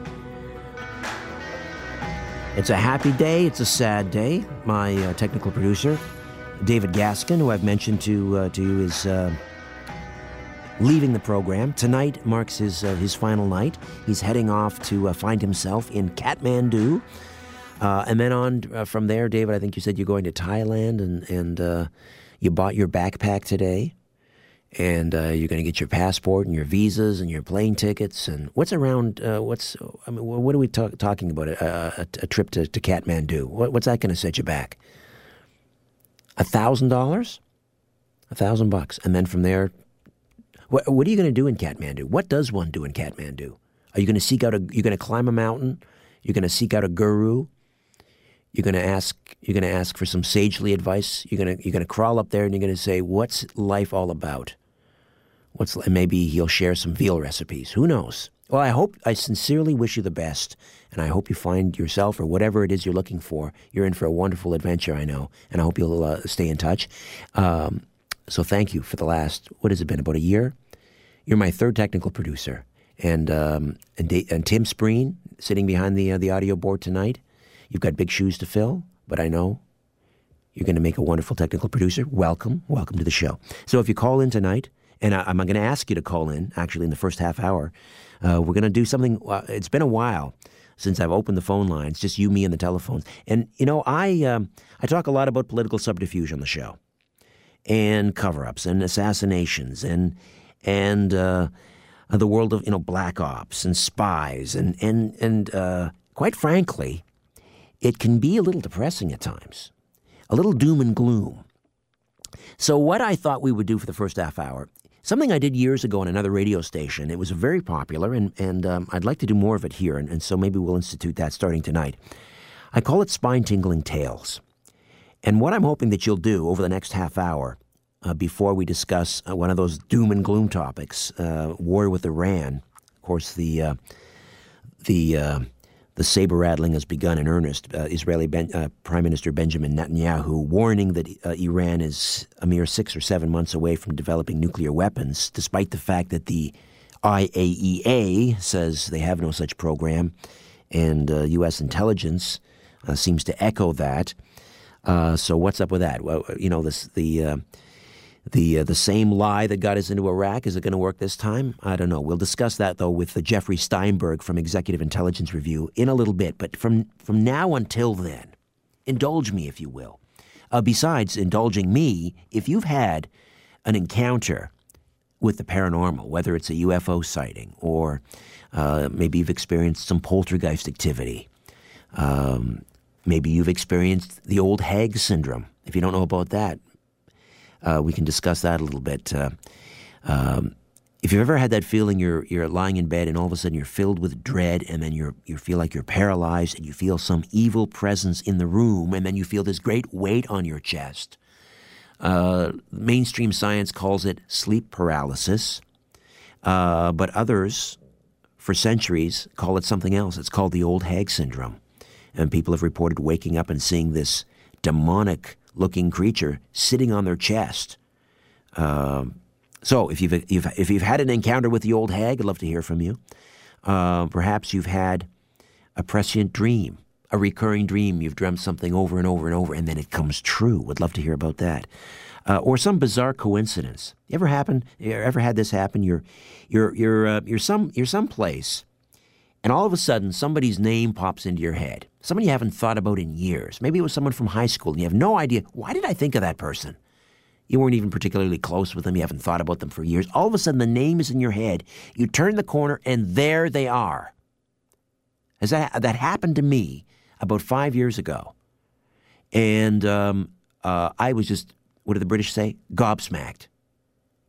It's a happy day. It's a sad day. My uh, technical producer, David Gaskin, who I've mentioned to uh, to you, is uh, leaving the program. Tonight marks his uh, his final night. He's heading off to uh, find himself in Kathmandu. Uh, and then on uh, from there, David, I think you said you're going to Thailand, and, and uh, you bought your backpack today. And uh, you're going to get your passport and your visas and your plane tickets. And what's around, uh, what's, I mean, what are we talk, talking about? A, a, a trip to, to Kathmandu. What, what's that going to set you back? A thousand dollars? A thousand bucks. And then from there, what, what are you going to do in Kathmandu? What does one do in Kathmandu? Are you going to seek out a, you're going to climb a mountain? You're going to seek out a guru? You're going to ask, you're going to ask for some sagely advice? You're going to, you're going to crawl up there and you're going to say, what's life all about? What's, and maybe he'll share some veal recipes. Who knows? Well, I hope, I sincerely wish you the best, and I hope you find yourself, or whatever it is you're looking for. You're in for a wonderful adventure, I know, and I hope you'll uh, stay in touch. Um, so thank you for the last, what has it been, about a year? You're my third technical producer, and um, and, da- and Tim Spreen sitting behind the uh, the audio board tonight. You've got big shoes to fill, but I know you're going to make a wonderful technical producer. Welcome, welcome to the show. So if you call in tonight, and I, I'm going to ask you to call in, actually, in the first half hour. Uh, we're going to do something. Uh, it's been a while since I've opened the phone lines, just you, me, and the telephones. And, you know, I um, I talk a lot about political subterfuge on the show, and cover-ups, and assassinations, and and uh, the world of, you know, black ops and spies. And, and, and uh, quite frankly, it can be a little depressing at times, a little doom and gloom. So what I thought we would do for the first half hour, something I did years ago on another radio station. It was very popular, and, and um, I'd like to do more of it here, and, and so maybe we'll institute that starting tonight. I call it Spine-Tingling Tales. And what I'm hoping that you'll do over the next half hour, uh, before we discuss uh, one of those doom and gloom topics, uh, war with Iran. Of course, the uh, the uh, the saber-rattling has begun in earnest. Uh, Israeli ben, uh, Prime Minister Benjamin Netanyahu warning that uh, Iran is a mere six or seven months away from developing nuclear weapons, despite the fact that the I A E A says they have no such program, and uh, U S intelligence uh, seems to echo that. Uh, so what's up with that? Well, you know, this, the uh, the uh, the same lie that got us into Iraq, is it going to work this time? I don't know. We'll discuss that, though, with uh, Jeffrey Steinberg from Executive Intelligence Review in a little bit. But from, from now until then, indulge me, if you will. Uh, besides indulging me, if you've had an encounter with the paranormal, whether it's a U F O sighting or uh, maybe you've experienced some poltergeist activity, um, maybe you've experienced the old hag syndrome. If you don't know about that, uh, we can discuss that a little bit. Uh, um, if you've ever had that feeling, you're you're lying in bed and all of a sudden you're filled with dread, and then you're you feel like you're paralyzed, and you feel some evil presence in the room, and then you feel this great weight on your chest. Uh, mainstream science calls it sleep paralysis, uh, but others, for centuries, call it something else. It's called the old hag syndrome. And people have reported waking up and seeing this demonic-looking creature sitting on their chest. Uh, so if you've, you've, if you've had an encounter with the old hag, I'd love to hear from you. Uh, perhaps you've had a prescient dream, a recurring dream. You've dreamt something over and over and over, and then it comes true. Would love to hear about that. Uh, or some bizarre coincidence. You ever happen? You ever had this happen? You're, you're, you're, uh, you're some, you're someplace, and all of a sudden somebody's name pops into your head. Somebody you haven't thought about in years. Maybe it was someone from high school, and you have no idea, why did I think of that person? You weren't even particularly close with them. You haven't thought about them for years. All of a sudden, the name is in your head. You turn the corner, and there they are. Has that, that happened to me about five years ago. And um, uh, I was just, what do the British say? Gobsmacked.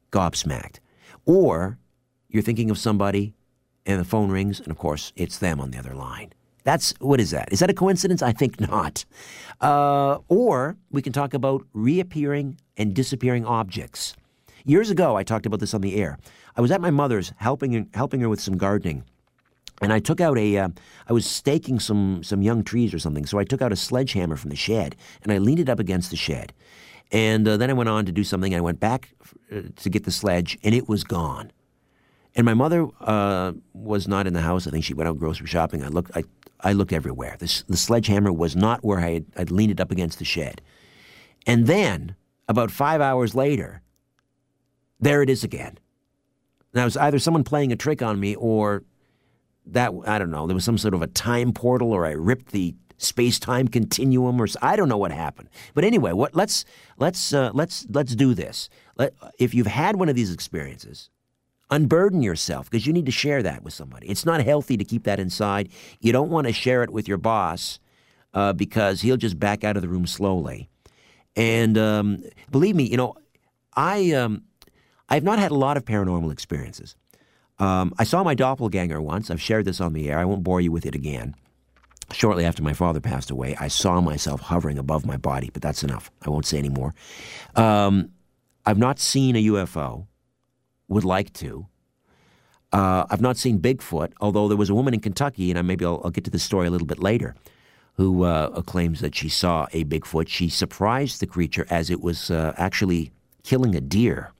gobsmacked. Or you're thinking of somebody and the phone rings, and of course, it's them on the other line. That's, what is that? Is that a coincidence? I think not. Uh, or we can talk about reappearing and disappearing objects. Years ago, I talked about this on the air. I was at my mother's helping helping her with some gardening. And I took out a, uh, I was staking some some young trees or something, so I took out a sledgehammer from the shed, and I leaned it up against the shed. And uh, then I went on to do something. I went back uh, to get the sledge, and it was gone. And my mother uh, was not in the house. I think she went out grocery shopping. I looked I, I looked everywhere. The, the sledgehammer was not where I had I'd leaned it up against the shed. And then, about five hours later, there it is again. Now, it was either someone playing a trick on me or that, I don't know, there was some sort of a time portal, or I ripped the space-time continuum, or I don't know what happened. But anyway, what let's let's uh, let's let's do this. Let, if you've had one of these experiences, unburden yourself, because you need to share that with somebody. It's not healthy to keep that inside. You don't want to share it with your boss uh, because he'll just back out of the room slowly. And um, believe me, you know, I um, I've not had a lot of paranormal experiences. Um, I saw my doppelganger once. I've shared this on the air. I won't bore you with it again. Shortly after my father passed away, I saw myself hovering above my body, but that's enough. I won't say any more. Um, I've not seen a U F O. Would like to. Uh, I've not seen Bigfoot, although there was a woman in Kentucky, and I, maybe I'll, I'll get to this story a little bit later, who uh, claims that she saw a Bigfoot. She surprised the creature as it was uh, actually killing a deer.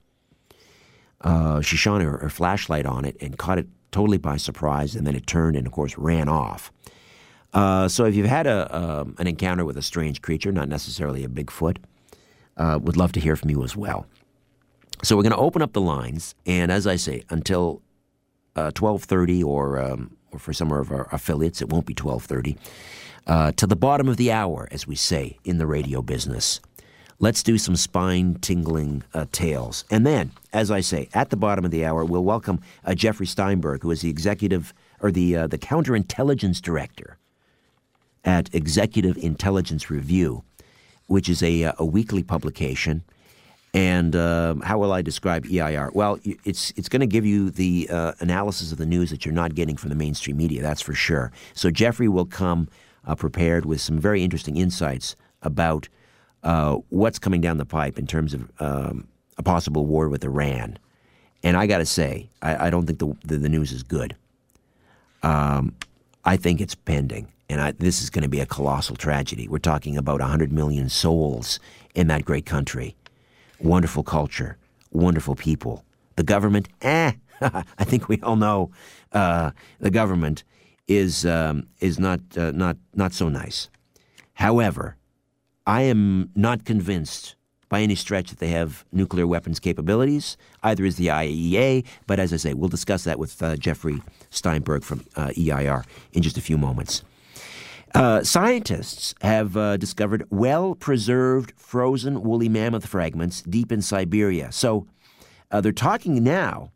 Uh, she shone her, her flashlight on it and caught it totally by surprise, and then it turned and, of course, ran off. Uh, so if you've had a um, an encounter with a strange creature, not necessarily a Bigfoot, uh, would love to hear from you as well. So we're going to open up the lines, and as I say, until uh, twelve thirty, or um, or for some of our affiliates, it won't be twelve thirty, uh, to the bottom of the hour, as we say in the radio business. Let's do some spine-tingling uh, tales. And then, as I say, at the bottom of the hour, we'll welcome uh, Jeffrey Steinberg, who is the executive, or the uh, the counterintelligence director at Executive Intelligence Review, which is a, a weekly publication. And uh, how will I describe E I R? Well, it's it's going to give you the uh, analysis of the news that you're not getting from the mainstream media, that's for sure. So Jeffrey will come uh, prepared with some very interesting insights about uh, what's coming down the pipe in terms of um, a possible war with Iran. And I got to say, I, I don't think the, the the news is good. Um, I think it's pending, and I, this is going to be a colossal tragedy. We're talking about one hundred million souls in that great country. Wonderful culture, wonderful people. The government, eh, I think we all know uh, the government is um, is not uh, not not so nice. However, I am not convinced by any stretch that they have nuclear weapons capabilities, either is the I A E A, but as I say, we'll discuss that with uh, Jeffrey Steinberg from uh, E I R in just a few moments. Uh, scientists have uh, discovered well-preserved frozen woolly mammoth fragments deep in Siberia. So uh, they're talking now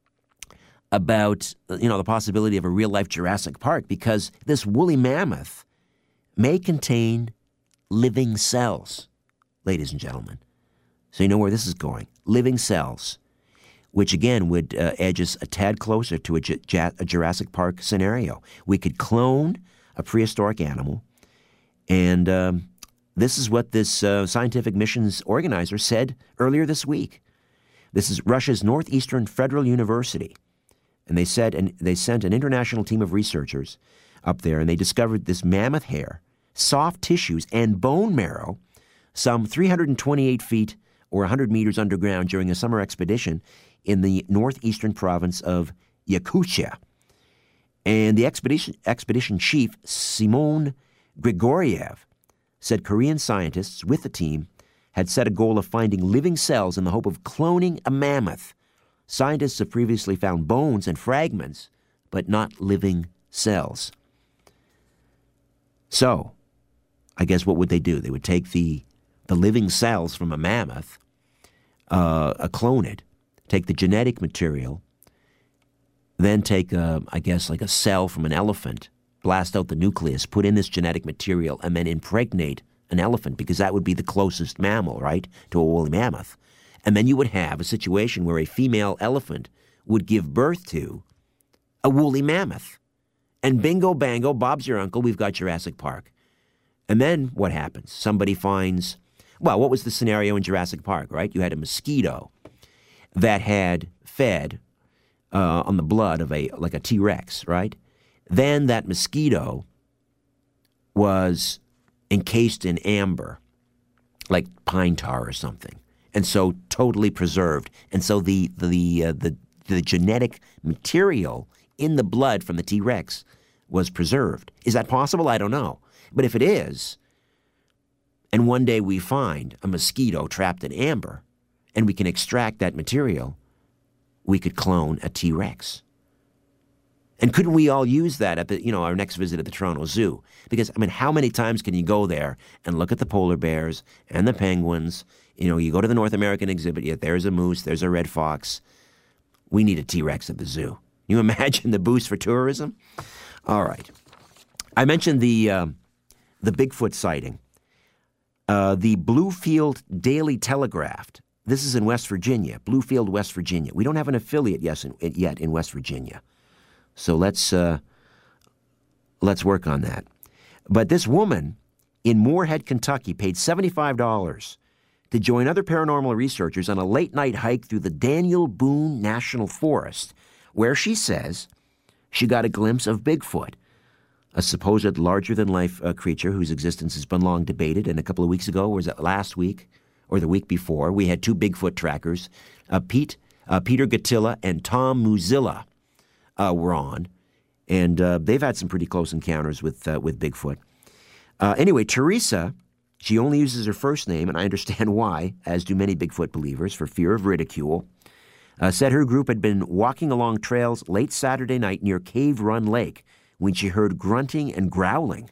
about, you know, the possibility of a real-life Jurassic Park, because this woolly mammoth may contain living cells, ladies and gentlemen. So you know where this is going. Living cells, which again would uh, edge us a tad closer to a, J- a Jurassic Park scenario. We could clone a prehistoric animal, and um, this is what this uh, scientific missions organizer said earlier this week. This is Russia's Northeastern Federal University, and they said, and they sent an international team of researchers up there, and they discovered this mammoth hair, soft tissues, and bone marrow, some three hundred twenty-eight feet or one hundred meters underground during a summer expedition in the northeastern province of Yakutia. And the expedition expedition chief, Simon Grigoriev, said Korean scientists with the team had set a goal of finding living cells in the hope of cloning a mammoth. Scientists have previously found bones and fragments, but not living cells. So, I guess what would they do? They would take the the living cells from a mammoth, uh, uh, clone it, take the genetic material, then take, a, I guess, like a cell from an elephant, blast out the nucleus, put in this genetic material, and then impregnate an elephant, because that would be the closest mammal, right, to a woolly mammoth. And then you would have a situation where a female elephant would give birth to a woolly mammoth. And bingo bango, Bob's your uncle, we've got Jurassic Park. And then what happens? Somebody finds, well, what was the scenario in Jurassic Park, right? You had a mosquito that had fed uh, on the blood of a, like a T-Rex, right? Then that mosquito was encased in amber, like pine tar or something, and so totally preserved. And so the the uh, the the genetic material in the blood from the T-Rex was preserved. Is that possible? I don't know. But if it is, and one day we find a mosquito trapped in amber, and we can extract that material, we could clone a T-Rex. And couldn't we all use that at the, you know, our next visit at the Toronto Zoo? Because, I mean, how many times can you go there and look at the polar bears and the penguins? You know, you go to the North American exhibit, yet there's a moose, there's a red fox. We need a T-Rex at the zoo. You imagine the boost for tourism? All right. I mentioned the, uh, the Bigfoot sighting. Uh, the Bluefield Daily Telegraph. This is in West Virginia, Bluefield, West Virginia. We don't have an affiliate yet in, yet in West Virginia. So let's uh, let's work on that. But this woman in Moorhead, Kentucky, paid seventy-five dollars to join other paranormal researchers on a late-night hike through the Daniel Boone National Forest, where she says she got a glimpse of Bigfoot, a supposed larger-than-life uh, creature whose existence has been long debated. And a couple of weeks ago, or was it last week or the week before, we had two Bigfoot trackers, uh, Pete, uh, Peter Gattila and Tom Muzilla. Uh, were on, and uh, they've had some pretty close encounters with uh, with Bigfoot. Uh, anyway, Teresa, she only uses her first name, and I understand why, as do many Bigfoot believers, for fear of ridicule, uh, said her group had been walking along trails late Saturday night near Cave Run Lake when she heard grunting and growling.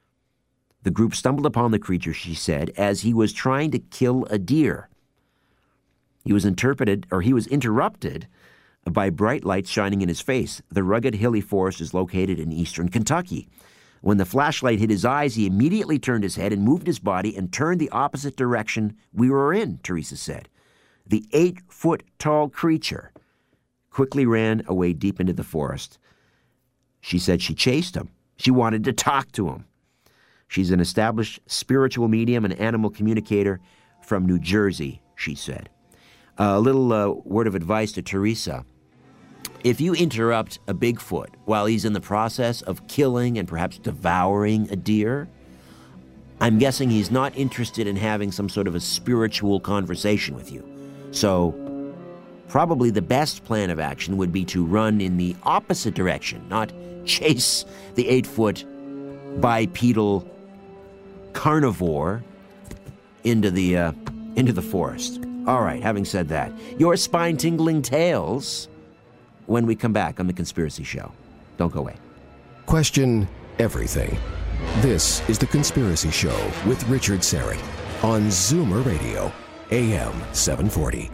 The group stumbled upon the creature, she said, as he was trying to kill a deer. He was interpreted, or he was interrupted by bright lights shining in his face. The rugged, hilly forest is located in eastern Kentucky. When the flashlight hit his eyes, he immediately turned his head and moved his body and turned the opposite direction we were in, Teresa said. The eight-foot-tall creature quickly ran away deep into the forest. She said she chased him. She wanted to talk to him. She's an established spiritual medium and animal communicator from New Jersey, she said. A little uh, word of advice to Teresa. If you interrupt a Bigfoot while he's in the process of killing and perhaps devouring a deer, I'm guessing he's not interested in having some sort of a spiritual conversation with you. So probably the best plan of action would be to run in the opposite direction, not chase the eight-foot bipedal carnivore into the uh, into the forest. All right, having said that, your spine-tingling tales when we come back on The Conspiracy Show. Don't go away. Question everything. This is The Conspiracy Show with Richard Syrett on Zoomer Radio, A M seven forty.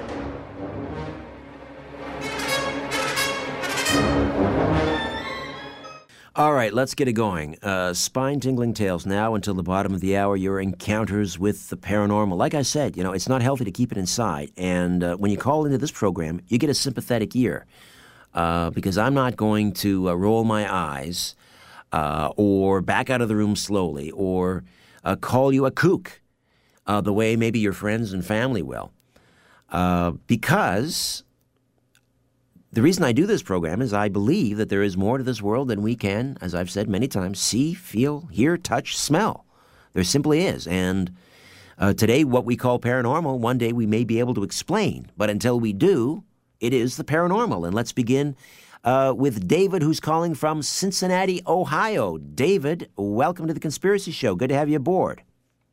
All right, let's get it going. Uh, spine-tingling tales now until the bottom of the hour, your encounters with the paranormal. Like I said, you know, it's not healthy to keep it inside. And uh, when you call into this program, you get a sympathetic ear. Uh, because I'm not going to uh, roll my eyes uh, or back out of the room slowly or uh, call you a kook uh, the way maybe your friends and family will. Uh, because the reason I do this program is I believe that there is more to this world than we can, as I've said many times, see, feel, hear, touch, smell. There simply is. And uh, today, what we call paranormal, one day we may be able to explain. But until we do, it is the paranormal. And let's begin uh, with David, who's calling from Cincinnati, Ohio. David, welcome to The Conspiracy Show. Good to have you aboard.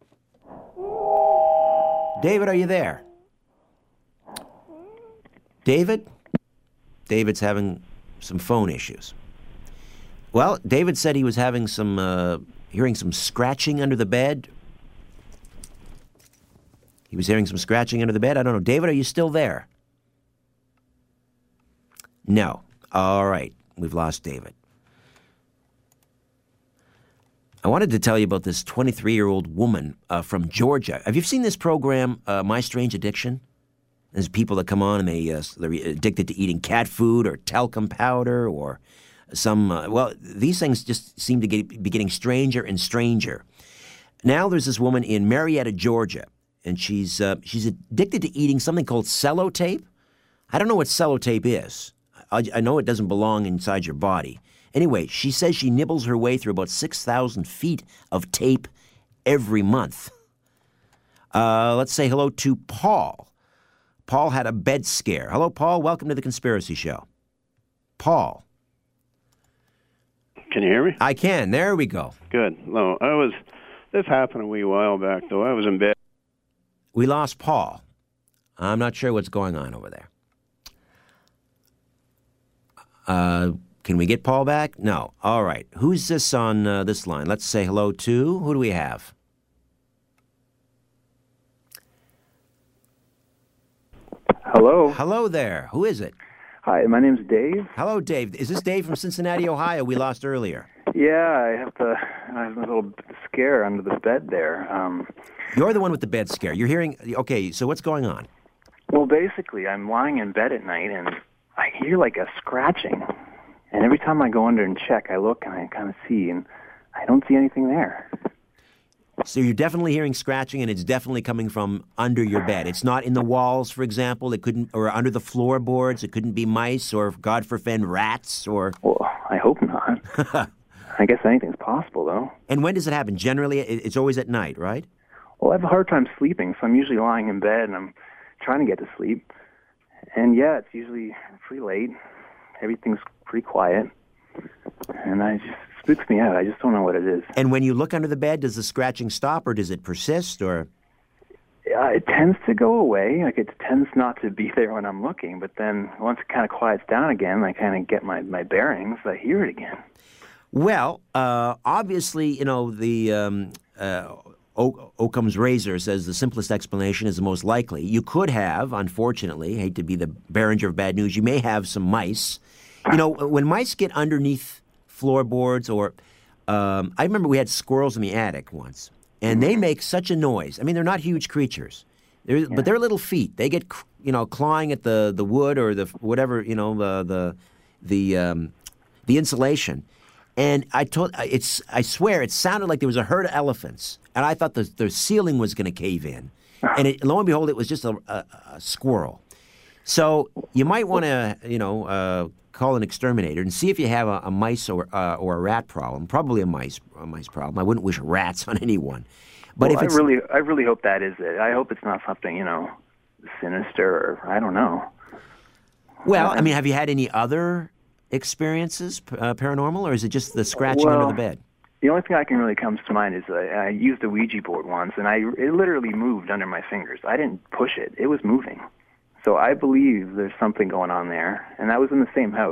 David, are you there? David? David's having some phone issues. Well, David said he was having some, uh, hearing some scratching under the bed. He was hearing some scratching under the bed. I don't know. David, are you still there? No. All right. We've lost David. I wanted to tell you about this twenty-three-year-old woman uh, from Georgia. Have you seen this program, uh, My Strange Addiction? There's people that come on and they, uh, they're addicted to eating cat food or talcum powder or some, uh, well, these things just seem to get, be getting stranger and stranger. Now there's this woman in Marietta, Georgia, and she's uh, she's addicted to eating something called sellotape. I don't know what sellotape is. I, I know it doesn't belong inside your body. Anyway, she says she nibbles her way through about six thousand feet of tape every month. Uh, let's say hello to Paul. Paul had a bed scare. Hello, Paul. Welcome to the Conspiracy Show. Paul. Can you hear me? I can. There we go. Good. No, I was. This happened a wee while back, though. I was in bed. We lost Paul. I'm not sure what's going on over there. Uh, can we get Paul back? No. All right. Who's this on uh, this line? Let's say hello to. Who do we have? Hello. Hello there. Who is it? Hi, my name's Dave. Hello, Dave. Is this Dave from Cincinnati, Ohio? We lost earlier. Yeah, I have to. I have a little scare under the bed there. Um, You're the one with the bed scare. You're hearing. Okay, so what's going on? well, basically, I'm lying in bed at night and I hear like a scratching. And every time I go under and check, I look and I kind of see, and I don't see anything there. So you're definitely hearing scratching, and it's definitely coming from under your bed. It's not in the walls, for example. It couldn't, or under the floorboards. It couldn't be mice, or God forbid, rats, or. Well, I hope not. I guess anything's possible, though. And when does it happen? Generally, it's always at night, right? Well, I have a hard time sleeping, so I'm usually lying in bed and I'm trying to get to sleep. And yeah, it's usually pretty late. Everything's pretty quiet, and I just. Spooks me out. I just don't know what it is. And when you look under the bed, does the scratching stop, or does it persist, or? Uh, it tends to go away. Like, it tends not to be there when I'm looking, but then once it kind of quiets down again, I kind of get my, my bearings, I hear it again. Well, uh, obviously, you know, the um, uh, o- Occam's razor says the simplest explanation is the most likely. You could have, unfortunately, hate to be the Berenger of bad news, you may have some mice. You know, when mice get underneath floorboards, or um, I remember we had squirrels in the attic once, and they make such a noise. I mean, they're not huge creatures, they're, yeah. but they're little feet. They get, you know, clawing at the, the wood or the whatever, you know, the the the um, the insulation. And I told it's I swear it sounded like there was a herd of elephants, and I thought the the ceiling was going to cave in, and it, lo and behold, it was just a, a, a squirrel. So you might want to, you know. Uh, call an exterminator and see if you have a, a mice or uh, or a rat problem. Probably a mice a mice problem. I wouldn't wish rats on anyone. But well, if it's, I really I really hope that is it. I hope it's not something, you know, sinister or I don't know. Well, I mean, have you had any other experiences, uh, paranormal, or is it just the scratching well, under the bed? The only thing I can really comes to mind is I, I used a Ouija board once, and I it literally moved under my fingers. I didn't push it; it was moving. So I believe there's something going on there, and that was in the same house.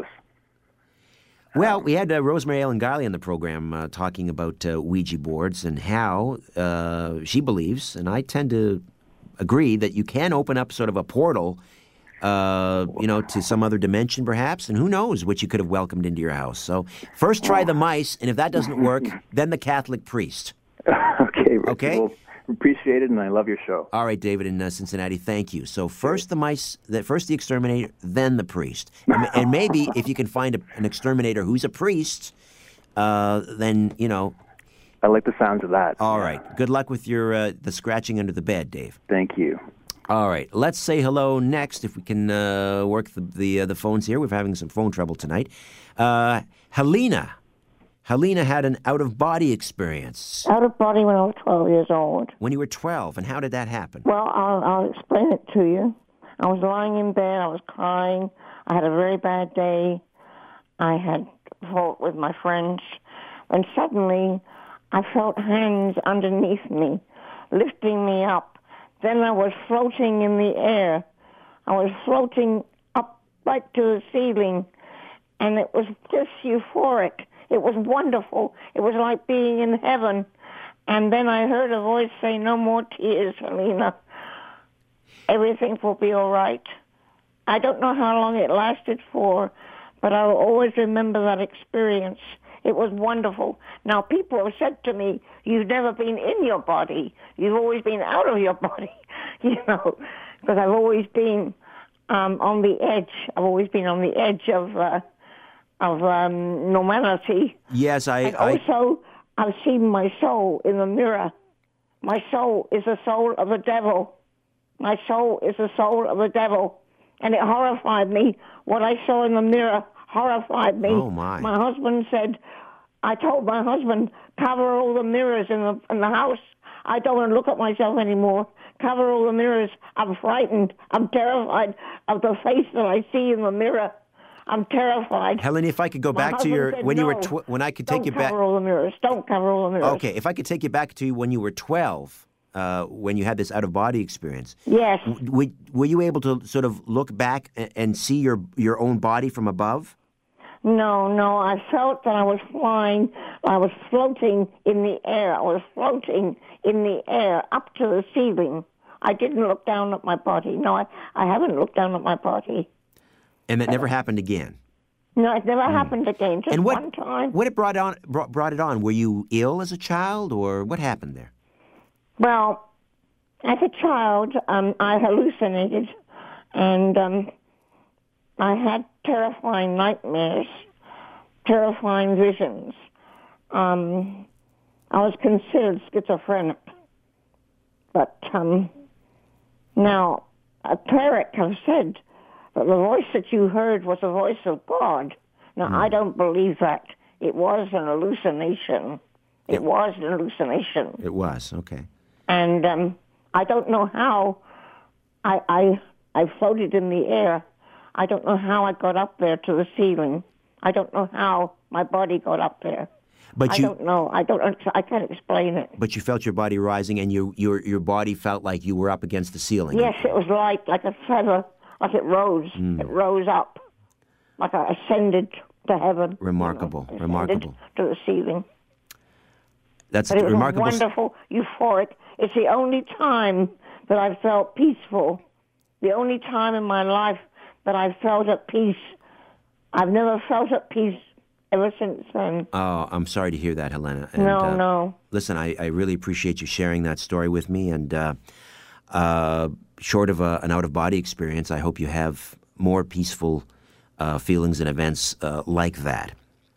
Well, we had uh, Rosemary Ellen Guiley on the program uh, talking about uh, Ouija boards and how uh, she believes, and I tend to agree, that you can open up sort of a portal, uh, you know, to some other dimension perhaps, and who knows what you could have welcomed into your house. So first try the mice, and if that doesn't work, then the Catholic priest. Okay, Rich. Okay? Well, appreciate it, and I love your show. All right, David in uh, Cincinnati, thank you. So first the mice, the, first the exterminator, then the priest. And, and maybe if you can find a, an exterminator who's a priest, uh, then, you know. I like the sounds of that. All yeah. right. Good luck with your uh, the scratching under the bed, Dave. Thank you. All right. Let's say hello next, if we can uh, work the the, uh, the phones here. We're having some phone trouble tonight. Uh, Helena. Helena had an out-of-body experience. Out-of-body when I was twelve years old. When you were twelve, and how did that happen? Well, I'll, I'll explain it to you. I was lying in bed, I was crying, I had a very bad day, I had fought with my friends, and suddenly I felt hands underneath me, lifting me up. Then I was floating in the air. I was floating up right to the ceiling, and it was just euphoric. It was wonderful. It was like being in heaven. And then I heard a voice say, "No more tears, Helena. Everything will be all right." I don't know how long it lasted for, but I'll always remember that experience. It was wonderful. Now, people have said to me, "You've never been in your body. You've always been out of your body." You know, because I've always been um, on the edge. I've always been on the edge of uh, of um, normality. Yes, I... And I... also, I've seen my soul in the mirror. My soul is the soul of the devil. My soul is the soul of the devil. And it horrified me. What I saw in the mirror horrified me. Oh, my. My husband said, I told my husband, cover all the mirrors in the in the house. I don't want to look at myself anymore. Cover all the mirrors. I'm frightened. I'm terrified of the face that I see in the mirror. I'm terrified. Helen, if I could go My back to your husband said, when you were "No, tw- when I could don't take you back. cover all the mirrors. Don't cover all the mirrors. Okay, if I could take you back to when you were twelve, uh, when you had this out of body experience. Yes. W- were, were you able to sort of look back and, and see your your own body from above? No, no. I felt that I was flying. I was floating in the air. I was floating in the air up to the ceiling. I didn't look down at my body. No, I, I haven't looked down at my body. And that never happened again. No, it never happened again. Just And what- one time. What it brought on brought, brought it on? Were you ill as a child, or what happened there? Well, as a child, um, I hallucinated, and um, I had terrifying nightmares, terrifying visions. Um, I was considered schizophrenic. But um, now, a cleric has said that the voice that you heard was the voice of God. Now, I don't believe that. It was an hallucination. It was an hallucination. It was, okay. And um, I don't know how I, I I floated in the air. I don't know how I got up there to the ceiling. I don't know how my body got up there. But I you- don't know. I don't. I can't explain it. But you felt your body rising, and your your your body felt like you were up against the ceiling. Yes, it was like like a feather, like it rose. Mm. It rose up, like I ascended to heaven. Remarkable, Ascended remarkable. to the ceiling. That's But it was remarkable. a wonderful, euphoric. It's the only time that I felt peaceful. The only time in my life that I felt at peace. I've never felt at peace ever since then. Oh, I'm sorry to hear that, Helena. And, No, uh, no. Listen, I, I really appreciate you sharing that story with me. And uh, uh, short of a, an out-of-body experience, I hope you have more peaceful uh, feelings and events uh, like that.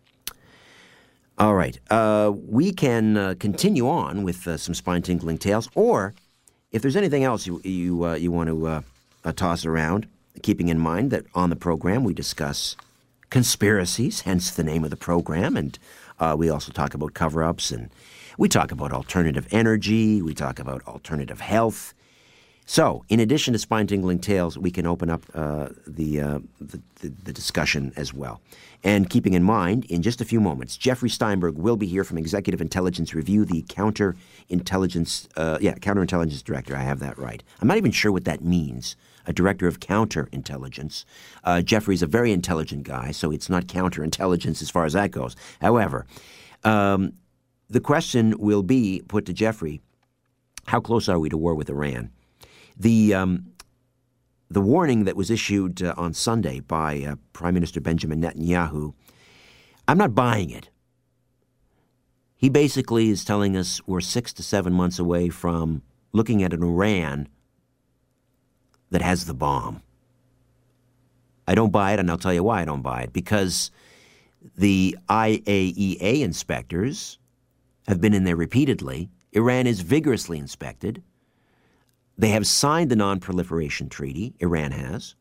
All right. Uh, we can uh, continue on with uh, some spine-tingling tales, or if there's anything else you you, uh, you want to uh, uh, toss around, keeping in mind that on the program we discuss conspiracies, hence the name of the program, and uh, we also talk about cover-ups, and we talk about alternative energy, we talk about alternative health. So, in addition to spine-tingling tales, we can open up uh, the, uh, the, the the discussion as well. And keeping in mind, in just a few moments, Jeffrey Steinberg will be here from Executive Intelligence Review, the counterintelligence, uh, yeah, counterintelligence director. I have that right. I'm not even sure what that means. A director of counterintelligence. Uh, Jeffrey's a very intelligent guy, so it's not counterintelligence as far as that goes. However, um, the question will be put to Jeffrey: how close are we to war with Iran? The um, the warning that was issued uh, on Sunday by uh, Prime Minister Benjamin Netanyahu, I'm not buying it. He basically is telling us we're six to seven months away from looking at an Iran that has the bomb. I don't buy it, and I'll tell you why I don't buy it. Because the I A E A inspectors have been in there repeatedly. Iran is vigorously inspected. They have signed the Non-Proliferation Treaty. Iran has.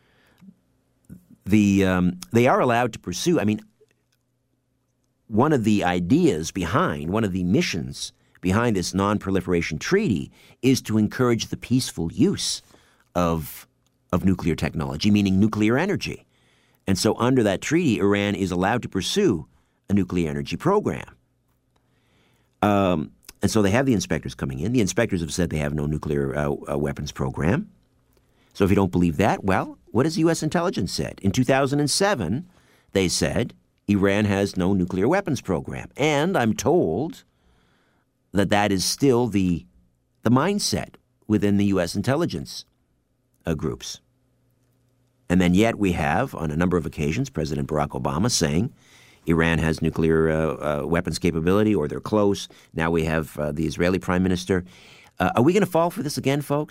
The um, they are allowed to pursue. I mean, one of the ideas behind, one of the missions behind this Non-Proliferation Treaty is to encourage the peaceful use of of nuclear technology, meaning nuclear energy. And so, under that treaty, Iran is allowed to pursue a nuclear energy program. Um. And so they have the inspectors coming in. The inspectors have said they have no nuclear uh, uh, weapons program. So if you don't believe that, well, what has U S intelligence said? In two thousand seven, they said Iran has no nuclear weapons program. And I'm told that that is still the, the mindset within the U S intelligence uh, groups. And then yet we have, on a number of occasions, President Barack Obama saying Iran has nuclear uh, uh, weapons capability, or they're close. Now we have uh, the Israeli prime minister. Uh, are we going to fall for this again, folks?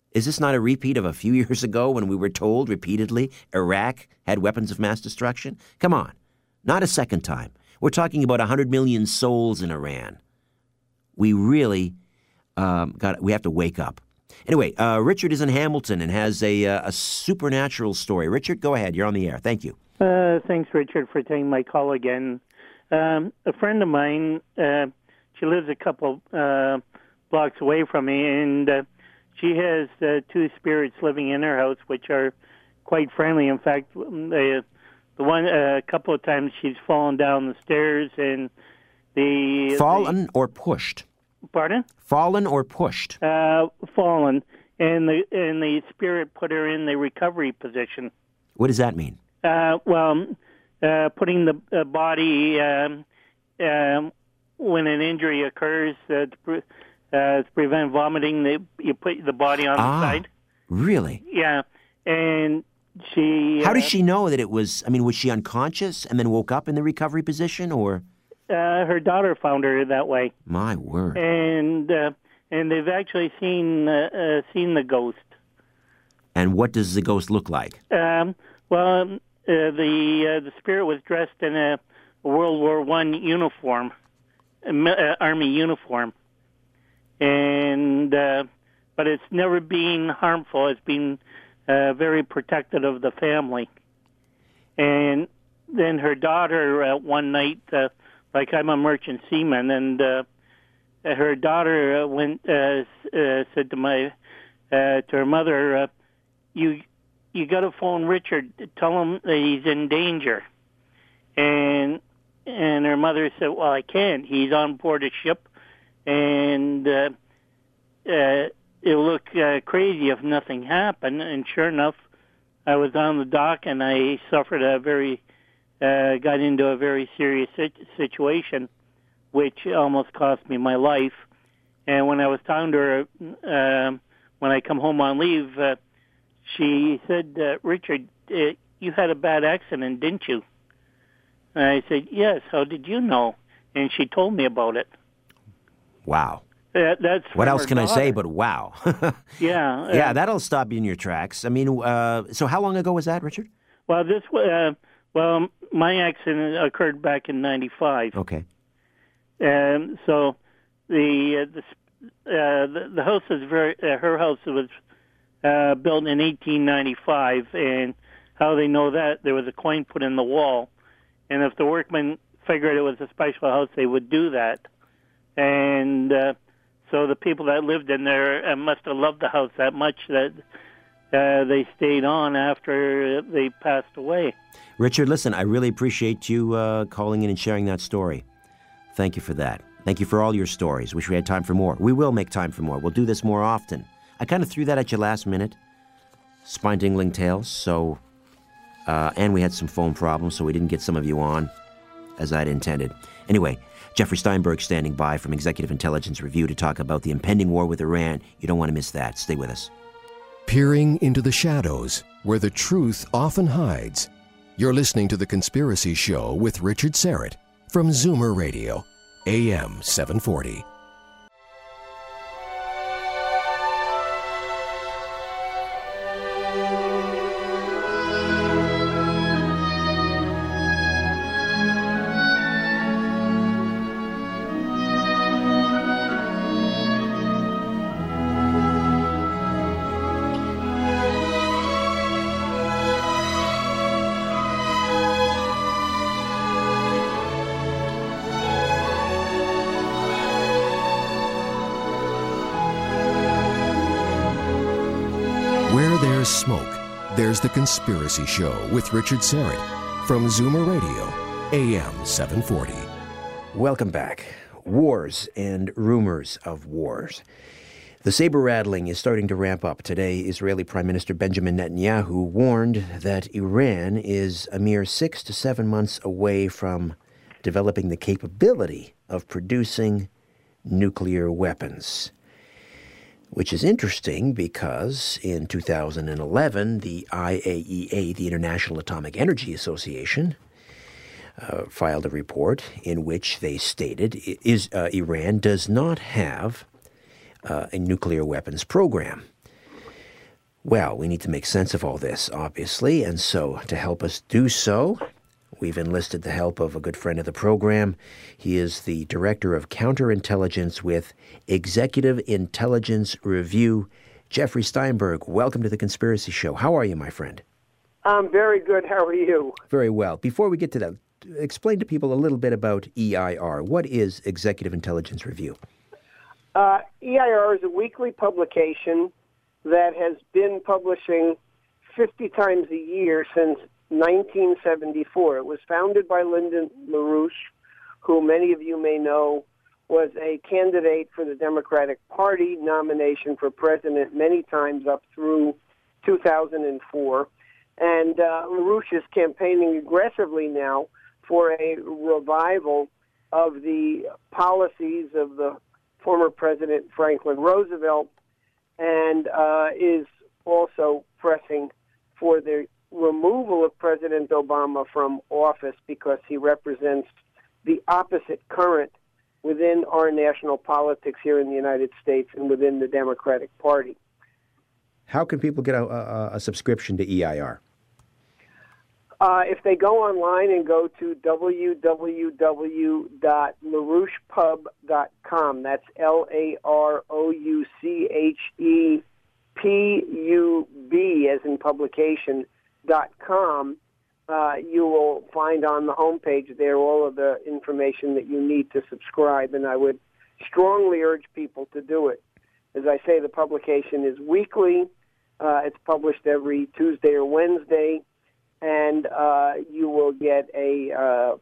Is this not a repeat of a few years ago when we were told repeatedly Iraq had weapons of mass destruction? Come on, not a second time. We're talking about one hundred million souls in Iran. We really um, got. We have to wake up. Anyway, uh, Richard is in Hamilton and has a, uh, a supernatural story. Richard, go ahead. You're on the air. Thank you. Uh, thanks, Richard, for taking my call again. Um, a friend of mine, uh, she lives a couple uh, blocks away from me, and uh, she has uh, two spirits living in her house, which are quite friendly. In fact, the the one uh, a couple of times she's fallen down the stairs, and the fallen the, or pushed. Pardon? Fallen or pushed? Uh, fallen, and the and the spirit put her in the recovery position. What does that mean? Uh, well, uh, putting the uh, body um, um, when an injury occurs uh, to, pre- uh, to prevent vomiting, they, you put the body on ah, the side. Really? Yeah, and she. How uh, does she know that it was? I mean, was she unconscious and then woke up in the recovery position, or? Uh, her daughter found her that way. My word! And uh, and they've actually seen uh, uh, seen the ghost. And what does the ghost look like? Um, well, um, uh, the uh, the spirit was dressed in a World War One uniform, a, uh, army uniform, and uh, but it's never been harmful. It's been uh, very protective of the family. And then her daughter uh, one night. Uh, Like I'm a merchant seaman, and uh, her daughter uh, went uh, uh, said to my uh, to her mother, uh, "You you got to phone Richard. Tell him that he's in danger." And and her mother said, "Well, I can't. He's on board a ship, and uh, uh, it'll look uh, crazy if nothing happened." And sure enough, I was on the dock, and I suffered a very Uh, got into a very serious situation, which almost cost me my life. And when I was talking to her, uh, when I come home on leave, uh, she said, uh, "Richard, uh, you had a bad accident, didn't you?" And I said, "Yes. How did you know?" And she told me about it. Wow. Uh, that's what else can daughter. I say but wow? yeah. Uh, yeah, that'll stop you in your tracks. I mean, uh, so how long ago was that, Richard? Well, this uh, well, my accident occurred back in ninety-five. Okay. Um, so the uh, the, uh, the the house is very uh, her house was uh, built in eighteen ninety-five, and how they know that, there was a coin put in the wall, and if the workmen figured it was a special house, they would do that, and uh, so the people that lived in there uh, must have loved the house that much that uh, they stayed on after they passed away. Richard, listen, I really appreciate you uh, calling in and sharing that story. Thank you for that. Thank you for all your stories. Wish we had time for more. We will make time for more. We'll do this more often. I kind of threw that at you last minute. Spine-tingling tales, so... Uh, and we had some phone problems, so we didn't get some of you on as I'd intended. Anyway, Jeffrey Steinberg standing by from Executive Intelligence Review to talk about the impending war with Iran. You don't want to miss that. Stay with us. Peering into the shadows, where the truth often hides. You're listening to The Conspiracy Show with Richard Syrett from Zoomer Radio, A M seven forty. Where there's smoke, there's The Conspiracy Show with Richard Syrett from Zoomer Radio, A M seven forty. Welcome back. Wars and rumors of wars. The saber-rattling is starting to ramp up. Today, Israeli Prime Minister Benjamin Netanyahu warned that Iran is a mere six to seven months away from developing the capability of producing nuclear weapons. Which is interesting because in two thousand eleven, the I A E A, the International Atomic Energy Association, uh, filed a report in which they stated is, uh, Iran does not have uh, a nuclear weapons program. Well, we need to make sense of all this, obviously, and so to help us do so, we've enlisted the help of a good friend of the program. He is the Director of Counterintelligence with Executive Intelligence Review. Jeffrey Steinberg, welcome to The Conspiracy Show. How are you, my friend? I'm very good. How are you? Very well. Before we get to that, explain to people a little bit about E I R. What is Executive Intelligence Review? Uh, E I R is a weekly publication that has been publishing fifty times a year since nineteen seventy-four. It was founded by Lyndon LaRouche, who many of you may know was a candidate for the Democratic Party nomination for president many times up through two thousand four. And uh, LaRouche is campaigning aggressively now for a revival of the policies of the former President Franklin Roosevelt, and uh, is also pressing for the removal of President Obama from office because he represents the opposite current within our national politics here in the United States and within the Democratic Party. How can people get a, a, a subscription to E I R? Uh, if they go online and go to w w w dot larouche pub dot com, that's L A R O U C H E P U B as in publication, dot com, uh, you will find on the homepage there all of the information that you need to subscribe, and I would strongly urge people to do it. As I say, the publication is weekly. Uh, it's published every Tuesday or Wednesday, and uh, you will get a uh,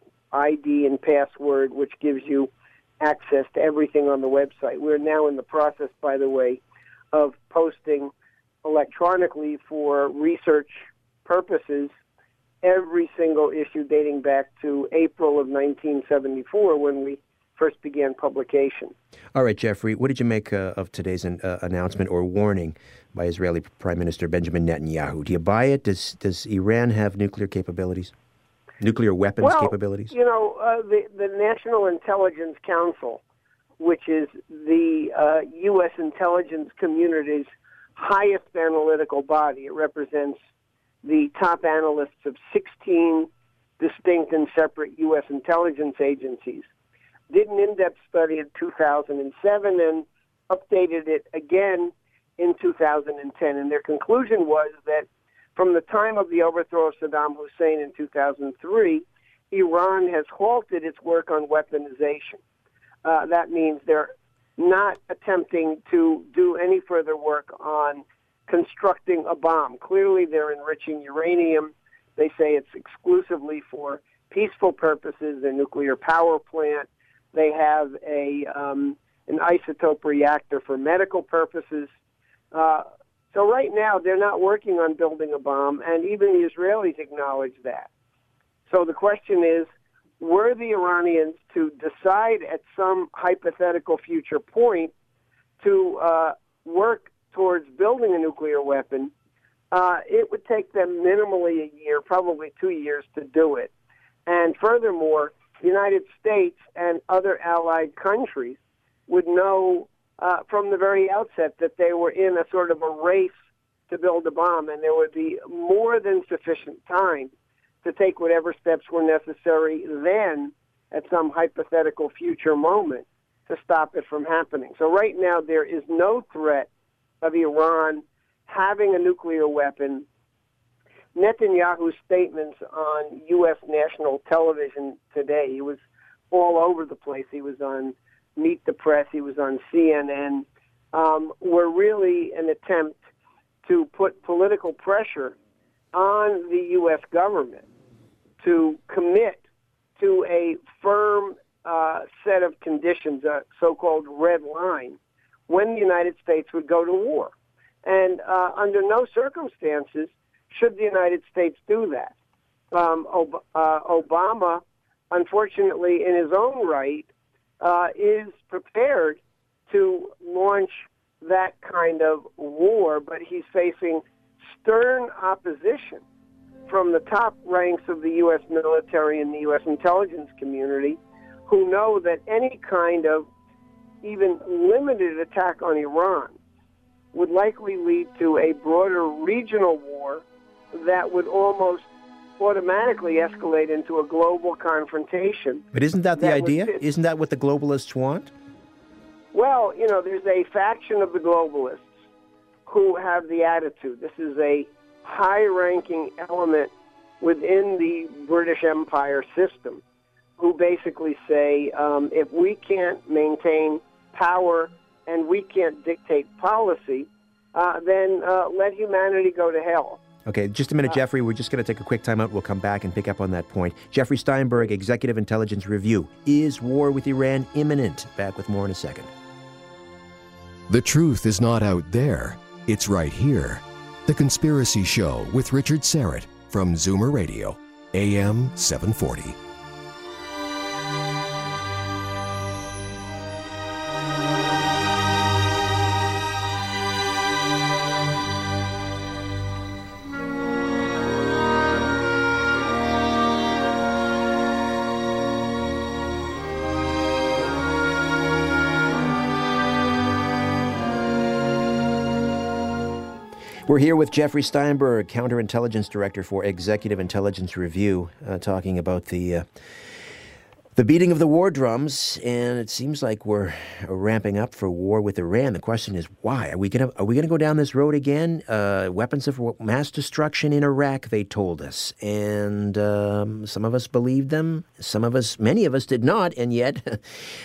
I D and password which gives you access to everything on the website. We're now in the process, by the way, of posting electronically for research purposes every single issue dating back to April of nineteen seventy-four when we first began publication. All right, Jeffrey, what did you make uh, of today's uh, announcement or warning by Israeli Prime Minister Benjamin Netanyahu? Do you buy it? Does does Iran have nuclear capabilities? Nuclear weapons well, capabilities? You know, uh, the, the National Intelligence Council, which is the uh, U S intelligence community's highest analytical body. It represents the top analysts of sixteen distinct and separate U S intelligence agencies. Did an in-depth study in two thousand seven and updated it again in two thousand ten. And their conclusion was that from the time of the overthrow of Saddam Hussein in two thousand three, Iran has halted its work on weaponization. Uh, that means they're not attempting to do any further work on constructing a bomb. Clearly, they're enriching uranium. They say it's exclusively for peaceful purposes, their nuclear power plant. They have a um, an isotope reactor for medical purposes. Uh, so right now, they're not working on building a bomb, and even the Israelis acknowledge that. So the question is, were the Iranians to decide at some hypothetical future point to uh, work towards building a nuclear weapon, uh, it would take them minimally a year, probably two years to do it. And furthermore, the United States and other allied countries would know uh, from the very outset that they were in a sort of a race to build a bomb, and there would be more than sufficient time to take whatever steps were necessary then at some hypothetical future moment to stop it from happening. So right now there is no threat of Iran having a nuclear weapon. Netanyahu's statements on U S national television today, he was all over the place. He was on Meet the Press, he was on C N N, um, were really an attempt to put political pressure on the U S government to commit to a firm uh, set of conditions, a so-called red line, when the United States would go to war. And uh, under no circumstances should the United States do that. Um, Ob- uh, Obama, unfortunately, in his own right, uh, is prepared to launch that kind of war, but he's facing stern opposition from the top ranks of the U S military and the U S intelligence community, who know that any kind of even limited attack on Iran would likely lead to a broader regional war that would almost automatically escalate into a global confrontation. But isn't that the that idea? would- Isn't that what the globalists want? Well, you know, there's a faction of the globalists who have the attitude. This is a high-ranking element within the British Empire system who basically say, um, if we can't maintain power and we can't dictate policy, uh, then uh, let humanity go to hell. Okay, just a minute, Uh, Jeffrey. We're just going to take a quick time out. We'll come back and pick up on that point. Jeffrey Steinberg, Executive Intelligence Review. Is war with Iran imminent? Back with more in a second. The truth is not out there. It's right here. The Conspiracy Show with Richard Syrett from Zoomer Radio, A M seven forty. We're here with Jeffrey Steinberg, Counterintelligence Director for Executive Intelligence Review, uh, talking about the uh, the beating of the war drums, and it seems like we're ramping up for war with Iran. The question is, why? Are we gonna are we gonna go down this road again? Uh, weapons of mass destruction in Iraq, they told us, and um, some of us believed them. Some of us, many of us, did not, and yet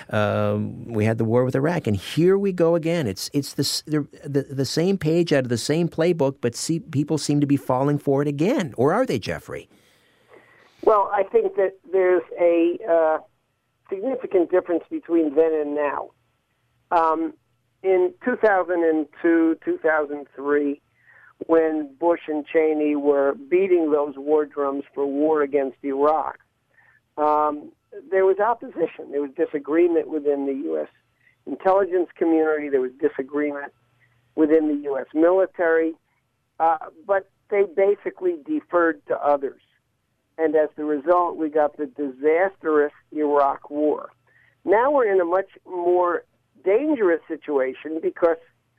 um, we had the war with Iraq, and here we go again. It's it's the the, the same page out of the same playbook, but see, people seem to be falling for it again, or are they, Jeffrey? Well, I think that there's a uh, significant difference between then and now. Um, in two thousand two, two thousand three, when Bush and Cheney were beating those war drums for war against Iraq, um, there was opposition. There was disagreement within the U S intelligence community. There was disagreement within the U S military. Uh, but they basically deferred to others. And as the result, we got the disastrous Iraq War. Now we're in a much more dangerous situation because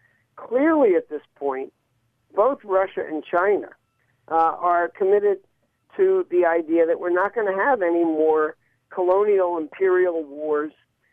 clearly at this point, both Russia and China uh, are committed to the idea that we're not going to have any more colonial imperial wars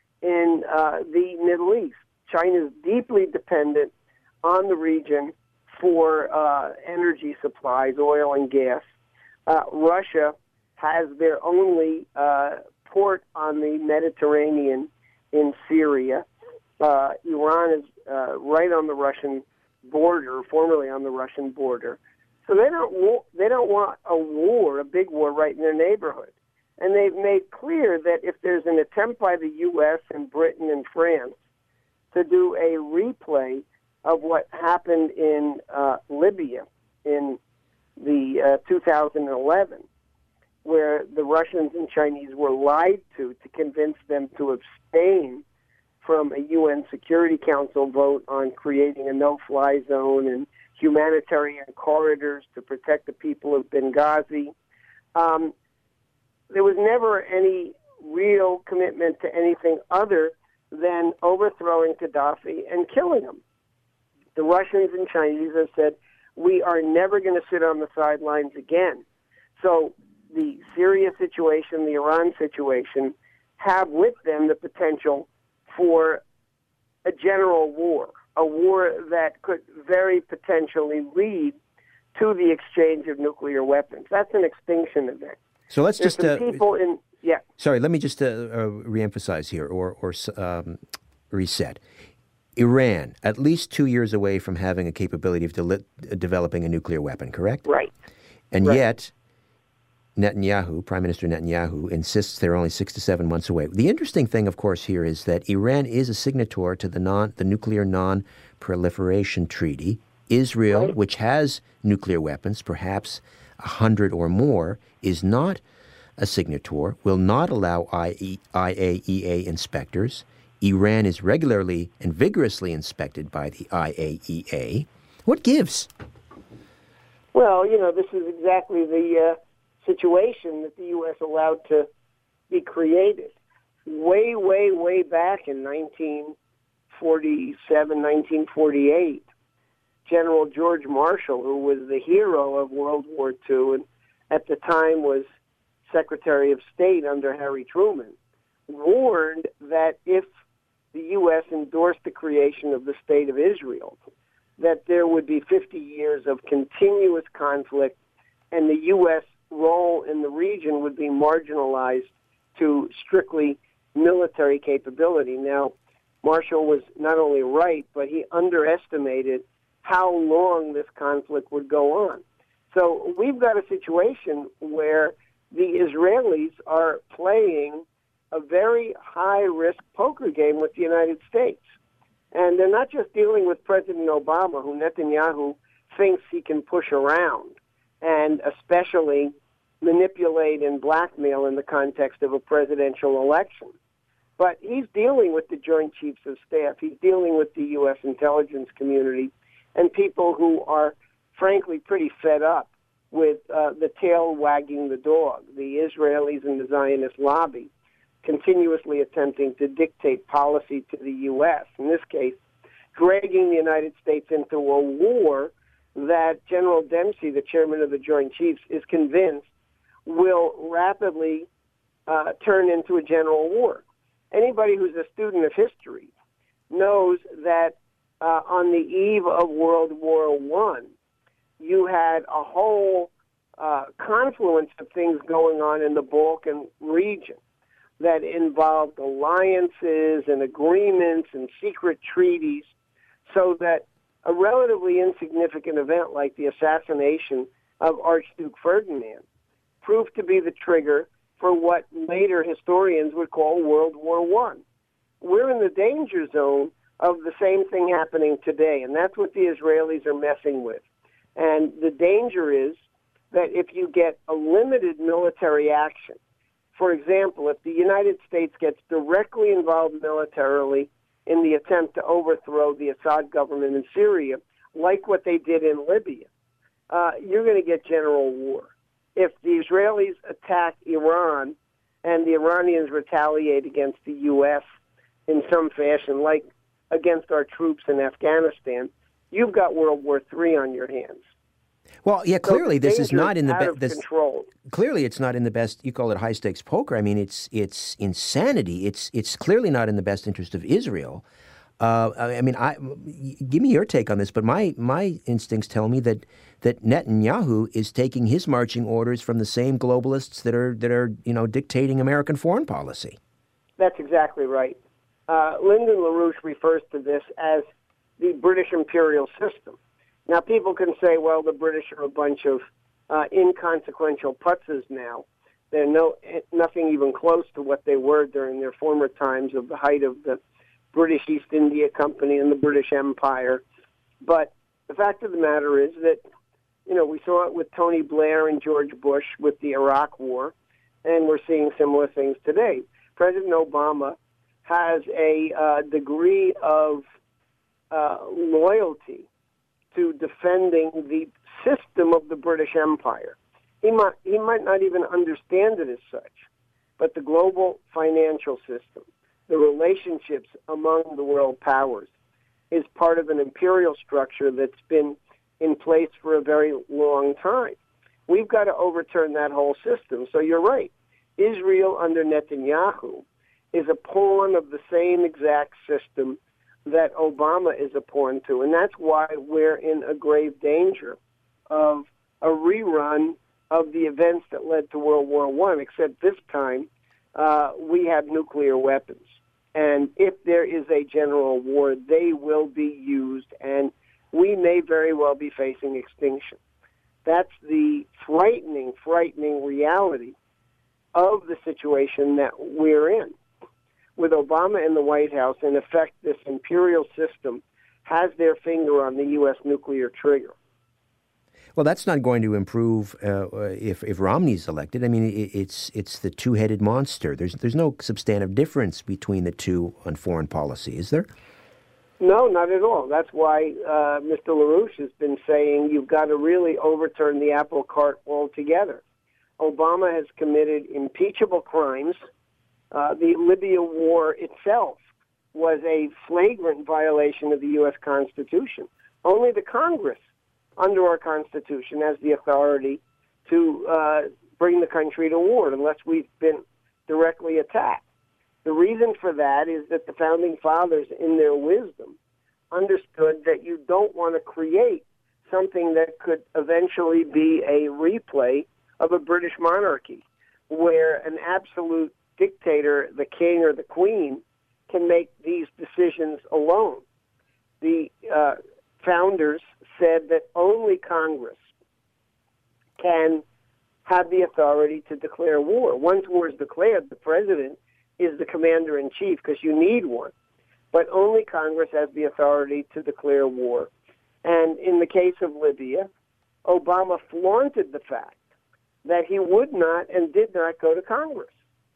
in uh, the Middle East. China is deeply dependent on the region for uh, energy supplies, oil and gas. Uh, Russia has their only uh, port on the Mediterranean in Syria. Uh, Iran is uh, right on the Russian border, formerly on the Russian border. So they don't wa- they don't want a war, a big war, right in their neighborhood. And they've made clear that if there's an attempt by the U S and Britain and France to do a replay of what happened in uh, Libya in the uh, two thousand eleven, where the Russians and Chinese were lied to to convince them to abstain from a U N Security Council vote on creating a no-fly zone and humanitarian corridors to protect the people of Benghazi. Um, there was never any real commitment to anything other than overthrowing Gaddafi and killing him. The Russians and Chinese have said, we are never going to sit on the sidelines again. So the Syria situation, the Iran situation, have with them the potential for a general war, a war that could very potentially lead to the exchange of nuclear weapons. That's an extinction event. So let's There's just some uh, people in yeah. Sorry, let me just uh, uh, reemphasize here, or or um, reset. Iran, at least two years away from having a capability of de- developing a nuclear weapon, correct? Right. And right. yet, Netanyahu, Prime Minister Netanyahu, insists they're only six to seven months away. The interesting thing, of course, here is that Iran is a signatory to the non the Nuclear Non-Proliferation Treaty. Israel, right. which has nuclear weapons, perhaps a hundred or more, is not a signatory, will not allow I A E A inspectors. Iran is regularly and vigorously inspected by the I A E A. What gives? Well, you know, this is exactly the uh, situation that the U S allowed to be created. Way, way, way back in nineteen forty-seven, nineteen forty-eight, General George Marshall, who was the hero of World War Two and at the time was Secretary of State under Harry Truman, warned that if the U S endorsed the creation of the State of Israel, that there would be fifty years of continuous conflict and the U S role in the region would be marginalized to strictly military capability. Now, Marshall was not only right, but he underestimated how long this conflict would go on. So we've got a situation where the Israelis are playing a very high-risk poker game with the United States. And they're not just dealing with President Obama, who Netanyahu thinks he can push around and especially manipulate and blackmail in the context of a presidential election. But he's dealing with the Joint Chiefs of Staff. He's dealing with the U S intelligence community and people who are, frankly, pretty fed up with uh, the tail wagging the dog, the Israelis and the Zionist lobby continuously attempting to dictate policy to the U S, in this case, dragging the United States into a war that General Dempsey, the chairman of the Joint Chiefs, is convinced will rapidly uh, turn into a general war. Anybody who's a student of history knows that uh, on the eve of World War One, you had a whole uh, confluence of things going on in the Balkan region that involved alliances and agreements and secret treaties, so that a relatively insignificant event like the assassination of Archduke Ferdinand proved to be the trigger for what later historians would call World War One. We're in the danger zone of the same thing happening today, and that's what the Israelis are messing with. And the danger is that if you get a limited military action, for example, if the United States gets directly involved militarily in the attempt to overthrow the Assad government in Syria, like what they did in Libya, uh, you're going to get general war. If the Israelis attack Iran and the Iranians retaliate against the U S in some fashion, like against our troops in Afghanistan, you've got World War Three on your hands. Well, yeah, clearly so this is not in the best. best. Clearly, it's not in the best. You call it high stakes poker. I mean, it's it's insanity. It's it's clearly not in the best interest of Israel. Uh, I mean, I give me your take on this, but my my instincts tell me that that Netanyahu is taking his marching orders from the same globalists that are that are you know dictating American foreign policy. That's exactly right. Uh, Lyndon LaRouche refers to this as the British imperial system. Now, people can say, well, the British are a bunch of uh, inconsequential putzes now. They're no nothing even close to what they were during their former times of the height of the British East India Company and the British Empire. But the fact of the matter is that, you know, we saw it with Tony Blair and George Bush with the Iraq War, and we're seeing similar things today. President Obama has a uh, degree of uh, loyalty to defending the system of the British Empire. He might, he might not even understand it as such, but the global financial system, the relationships among the world powers, is part of an imperial structure that's been in place for a very long time. We've got to overturn that whole system. So you're right. Israel under Netanyahu is a pawn of the same exact system that Obama is a pawn to, and that's why we're in a grave danger of a rerun of the events that led to World War One, except this time uh, we have nuclear weapons. And if there is a general war, they will be used, and we may very well be facing extinction. That's the frightening, frightening reality of the situation that we're in. With Obama in the White House, in effect, this imperial system has their finger on the U S nuclear trigger. Well, that's not going to improve uh, if if Romney's elected. I mean, it, it's it's the two-headed monster. There's there's no substantive difference between the two on foreign policy, is there? No, not at all. That's why uh, Mister LaRouche has been saying you've got to really overturn the apple cart altogether. Obama has committed impeachable crimes. Uh, the Libya war itself was a flagrant violation of the U S Constitution. Only the Congress, under our Constitution, has the authority to uh, bring the country to war unless we've been directly attacked. The reason for that is that the Founding Fathers, in their wisdom, understood that you don't want to create something that could eventually be a replay of a British monarchy, where an absolute dictator, the king or the queen, can make these decisions alone. The uh, founders said that only Congress can have the authority to declare war. Once war is declared, the president is the commander-in-chief because you need one. But only Congress has the authority to declare war. And in the case of Libya, Obama flaunted the fact that he would not and did not go to Congress.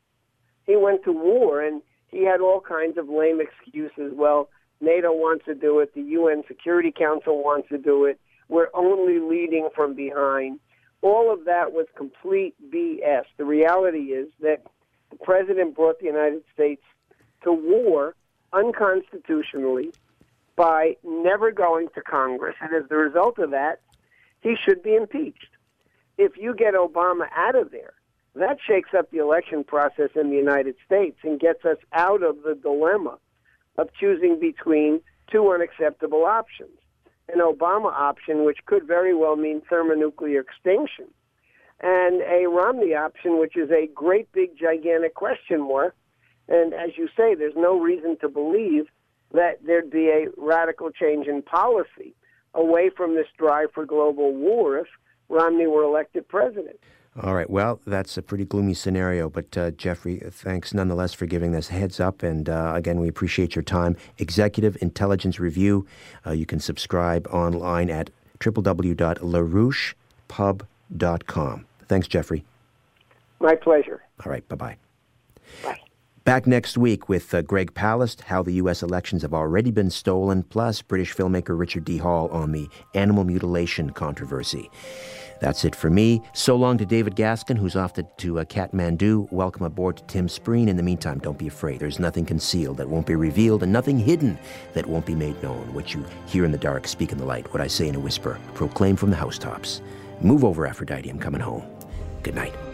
He went to war, and he had all kinds of lame excuses. Well, NATO wants to do it. The U N Security Council wants to do it. We're only leading from behind. All of that was complete B S. The reality is that the president brought the United States to war unconstitutionally by never going to Congress. And as the result of that, he should be impeached. If you get Obama out of there, that shakes up the election process in the United States and gets us out of the dilemma of choosing between two unacceptable options. An Obama option, which could very well mean thermonuclear extinction, and a Romney option, which is a great big gigantic question mark. And as you say, there's no reason to believe that there'd be a radical change in policy away from this drive for global war if Romney were elected president. All right. Well, that's a pretty gloomy scenario. But, uh, Jeffrey, thanks nonetheless for giving us a heads up. And, uh, again, we appreciate your time. Executive Intelligence Review. Uh, you can subscribe online at w w w dot larouche pub dot com. Thanks, Jeffrey. My pleasure. All right. Bye-bye. Bye. Back next week with uh, Greg Palast, how the U S elections have already been stolen, plus British filmmaker Richard D. Hall on the animal mutilation controversy. That's it for me. So long to David Gaskin, who's off to, to uh, Kathmandu. Welcome aboard to Tim Spreen. In the meantime, don't be afraid. There's nothing concealed that won't be revealed and nothing hidden that won't be made known. What you hear in the dark, speak in the light. What I say in a whisper, proclaim from the housetops. Move over, Aphrodite. I'm coming home. Good night.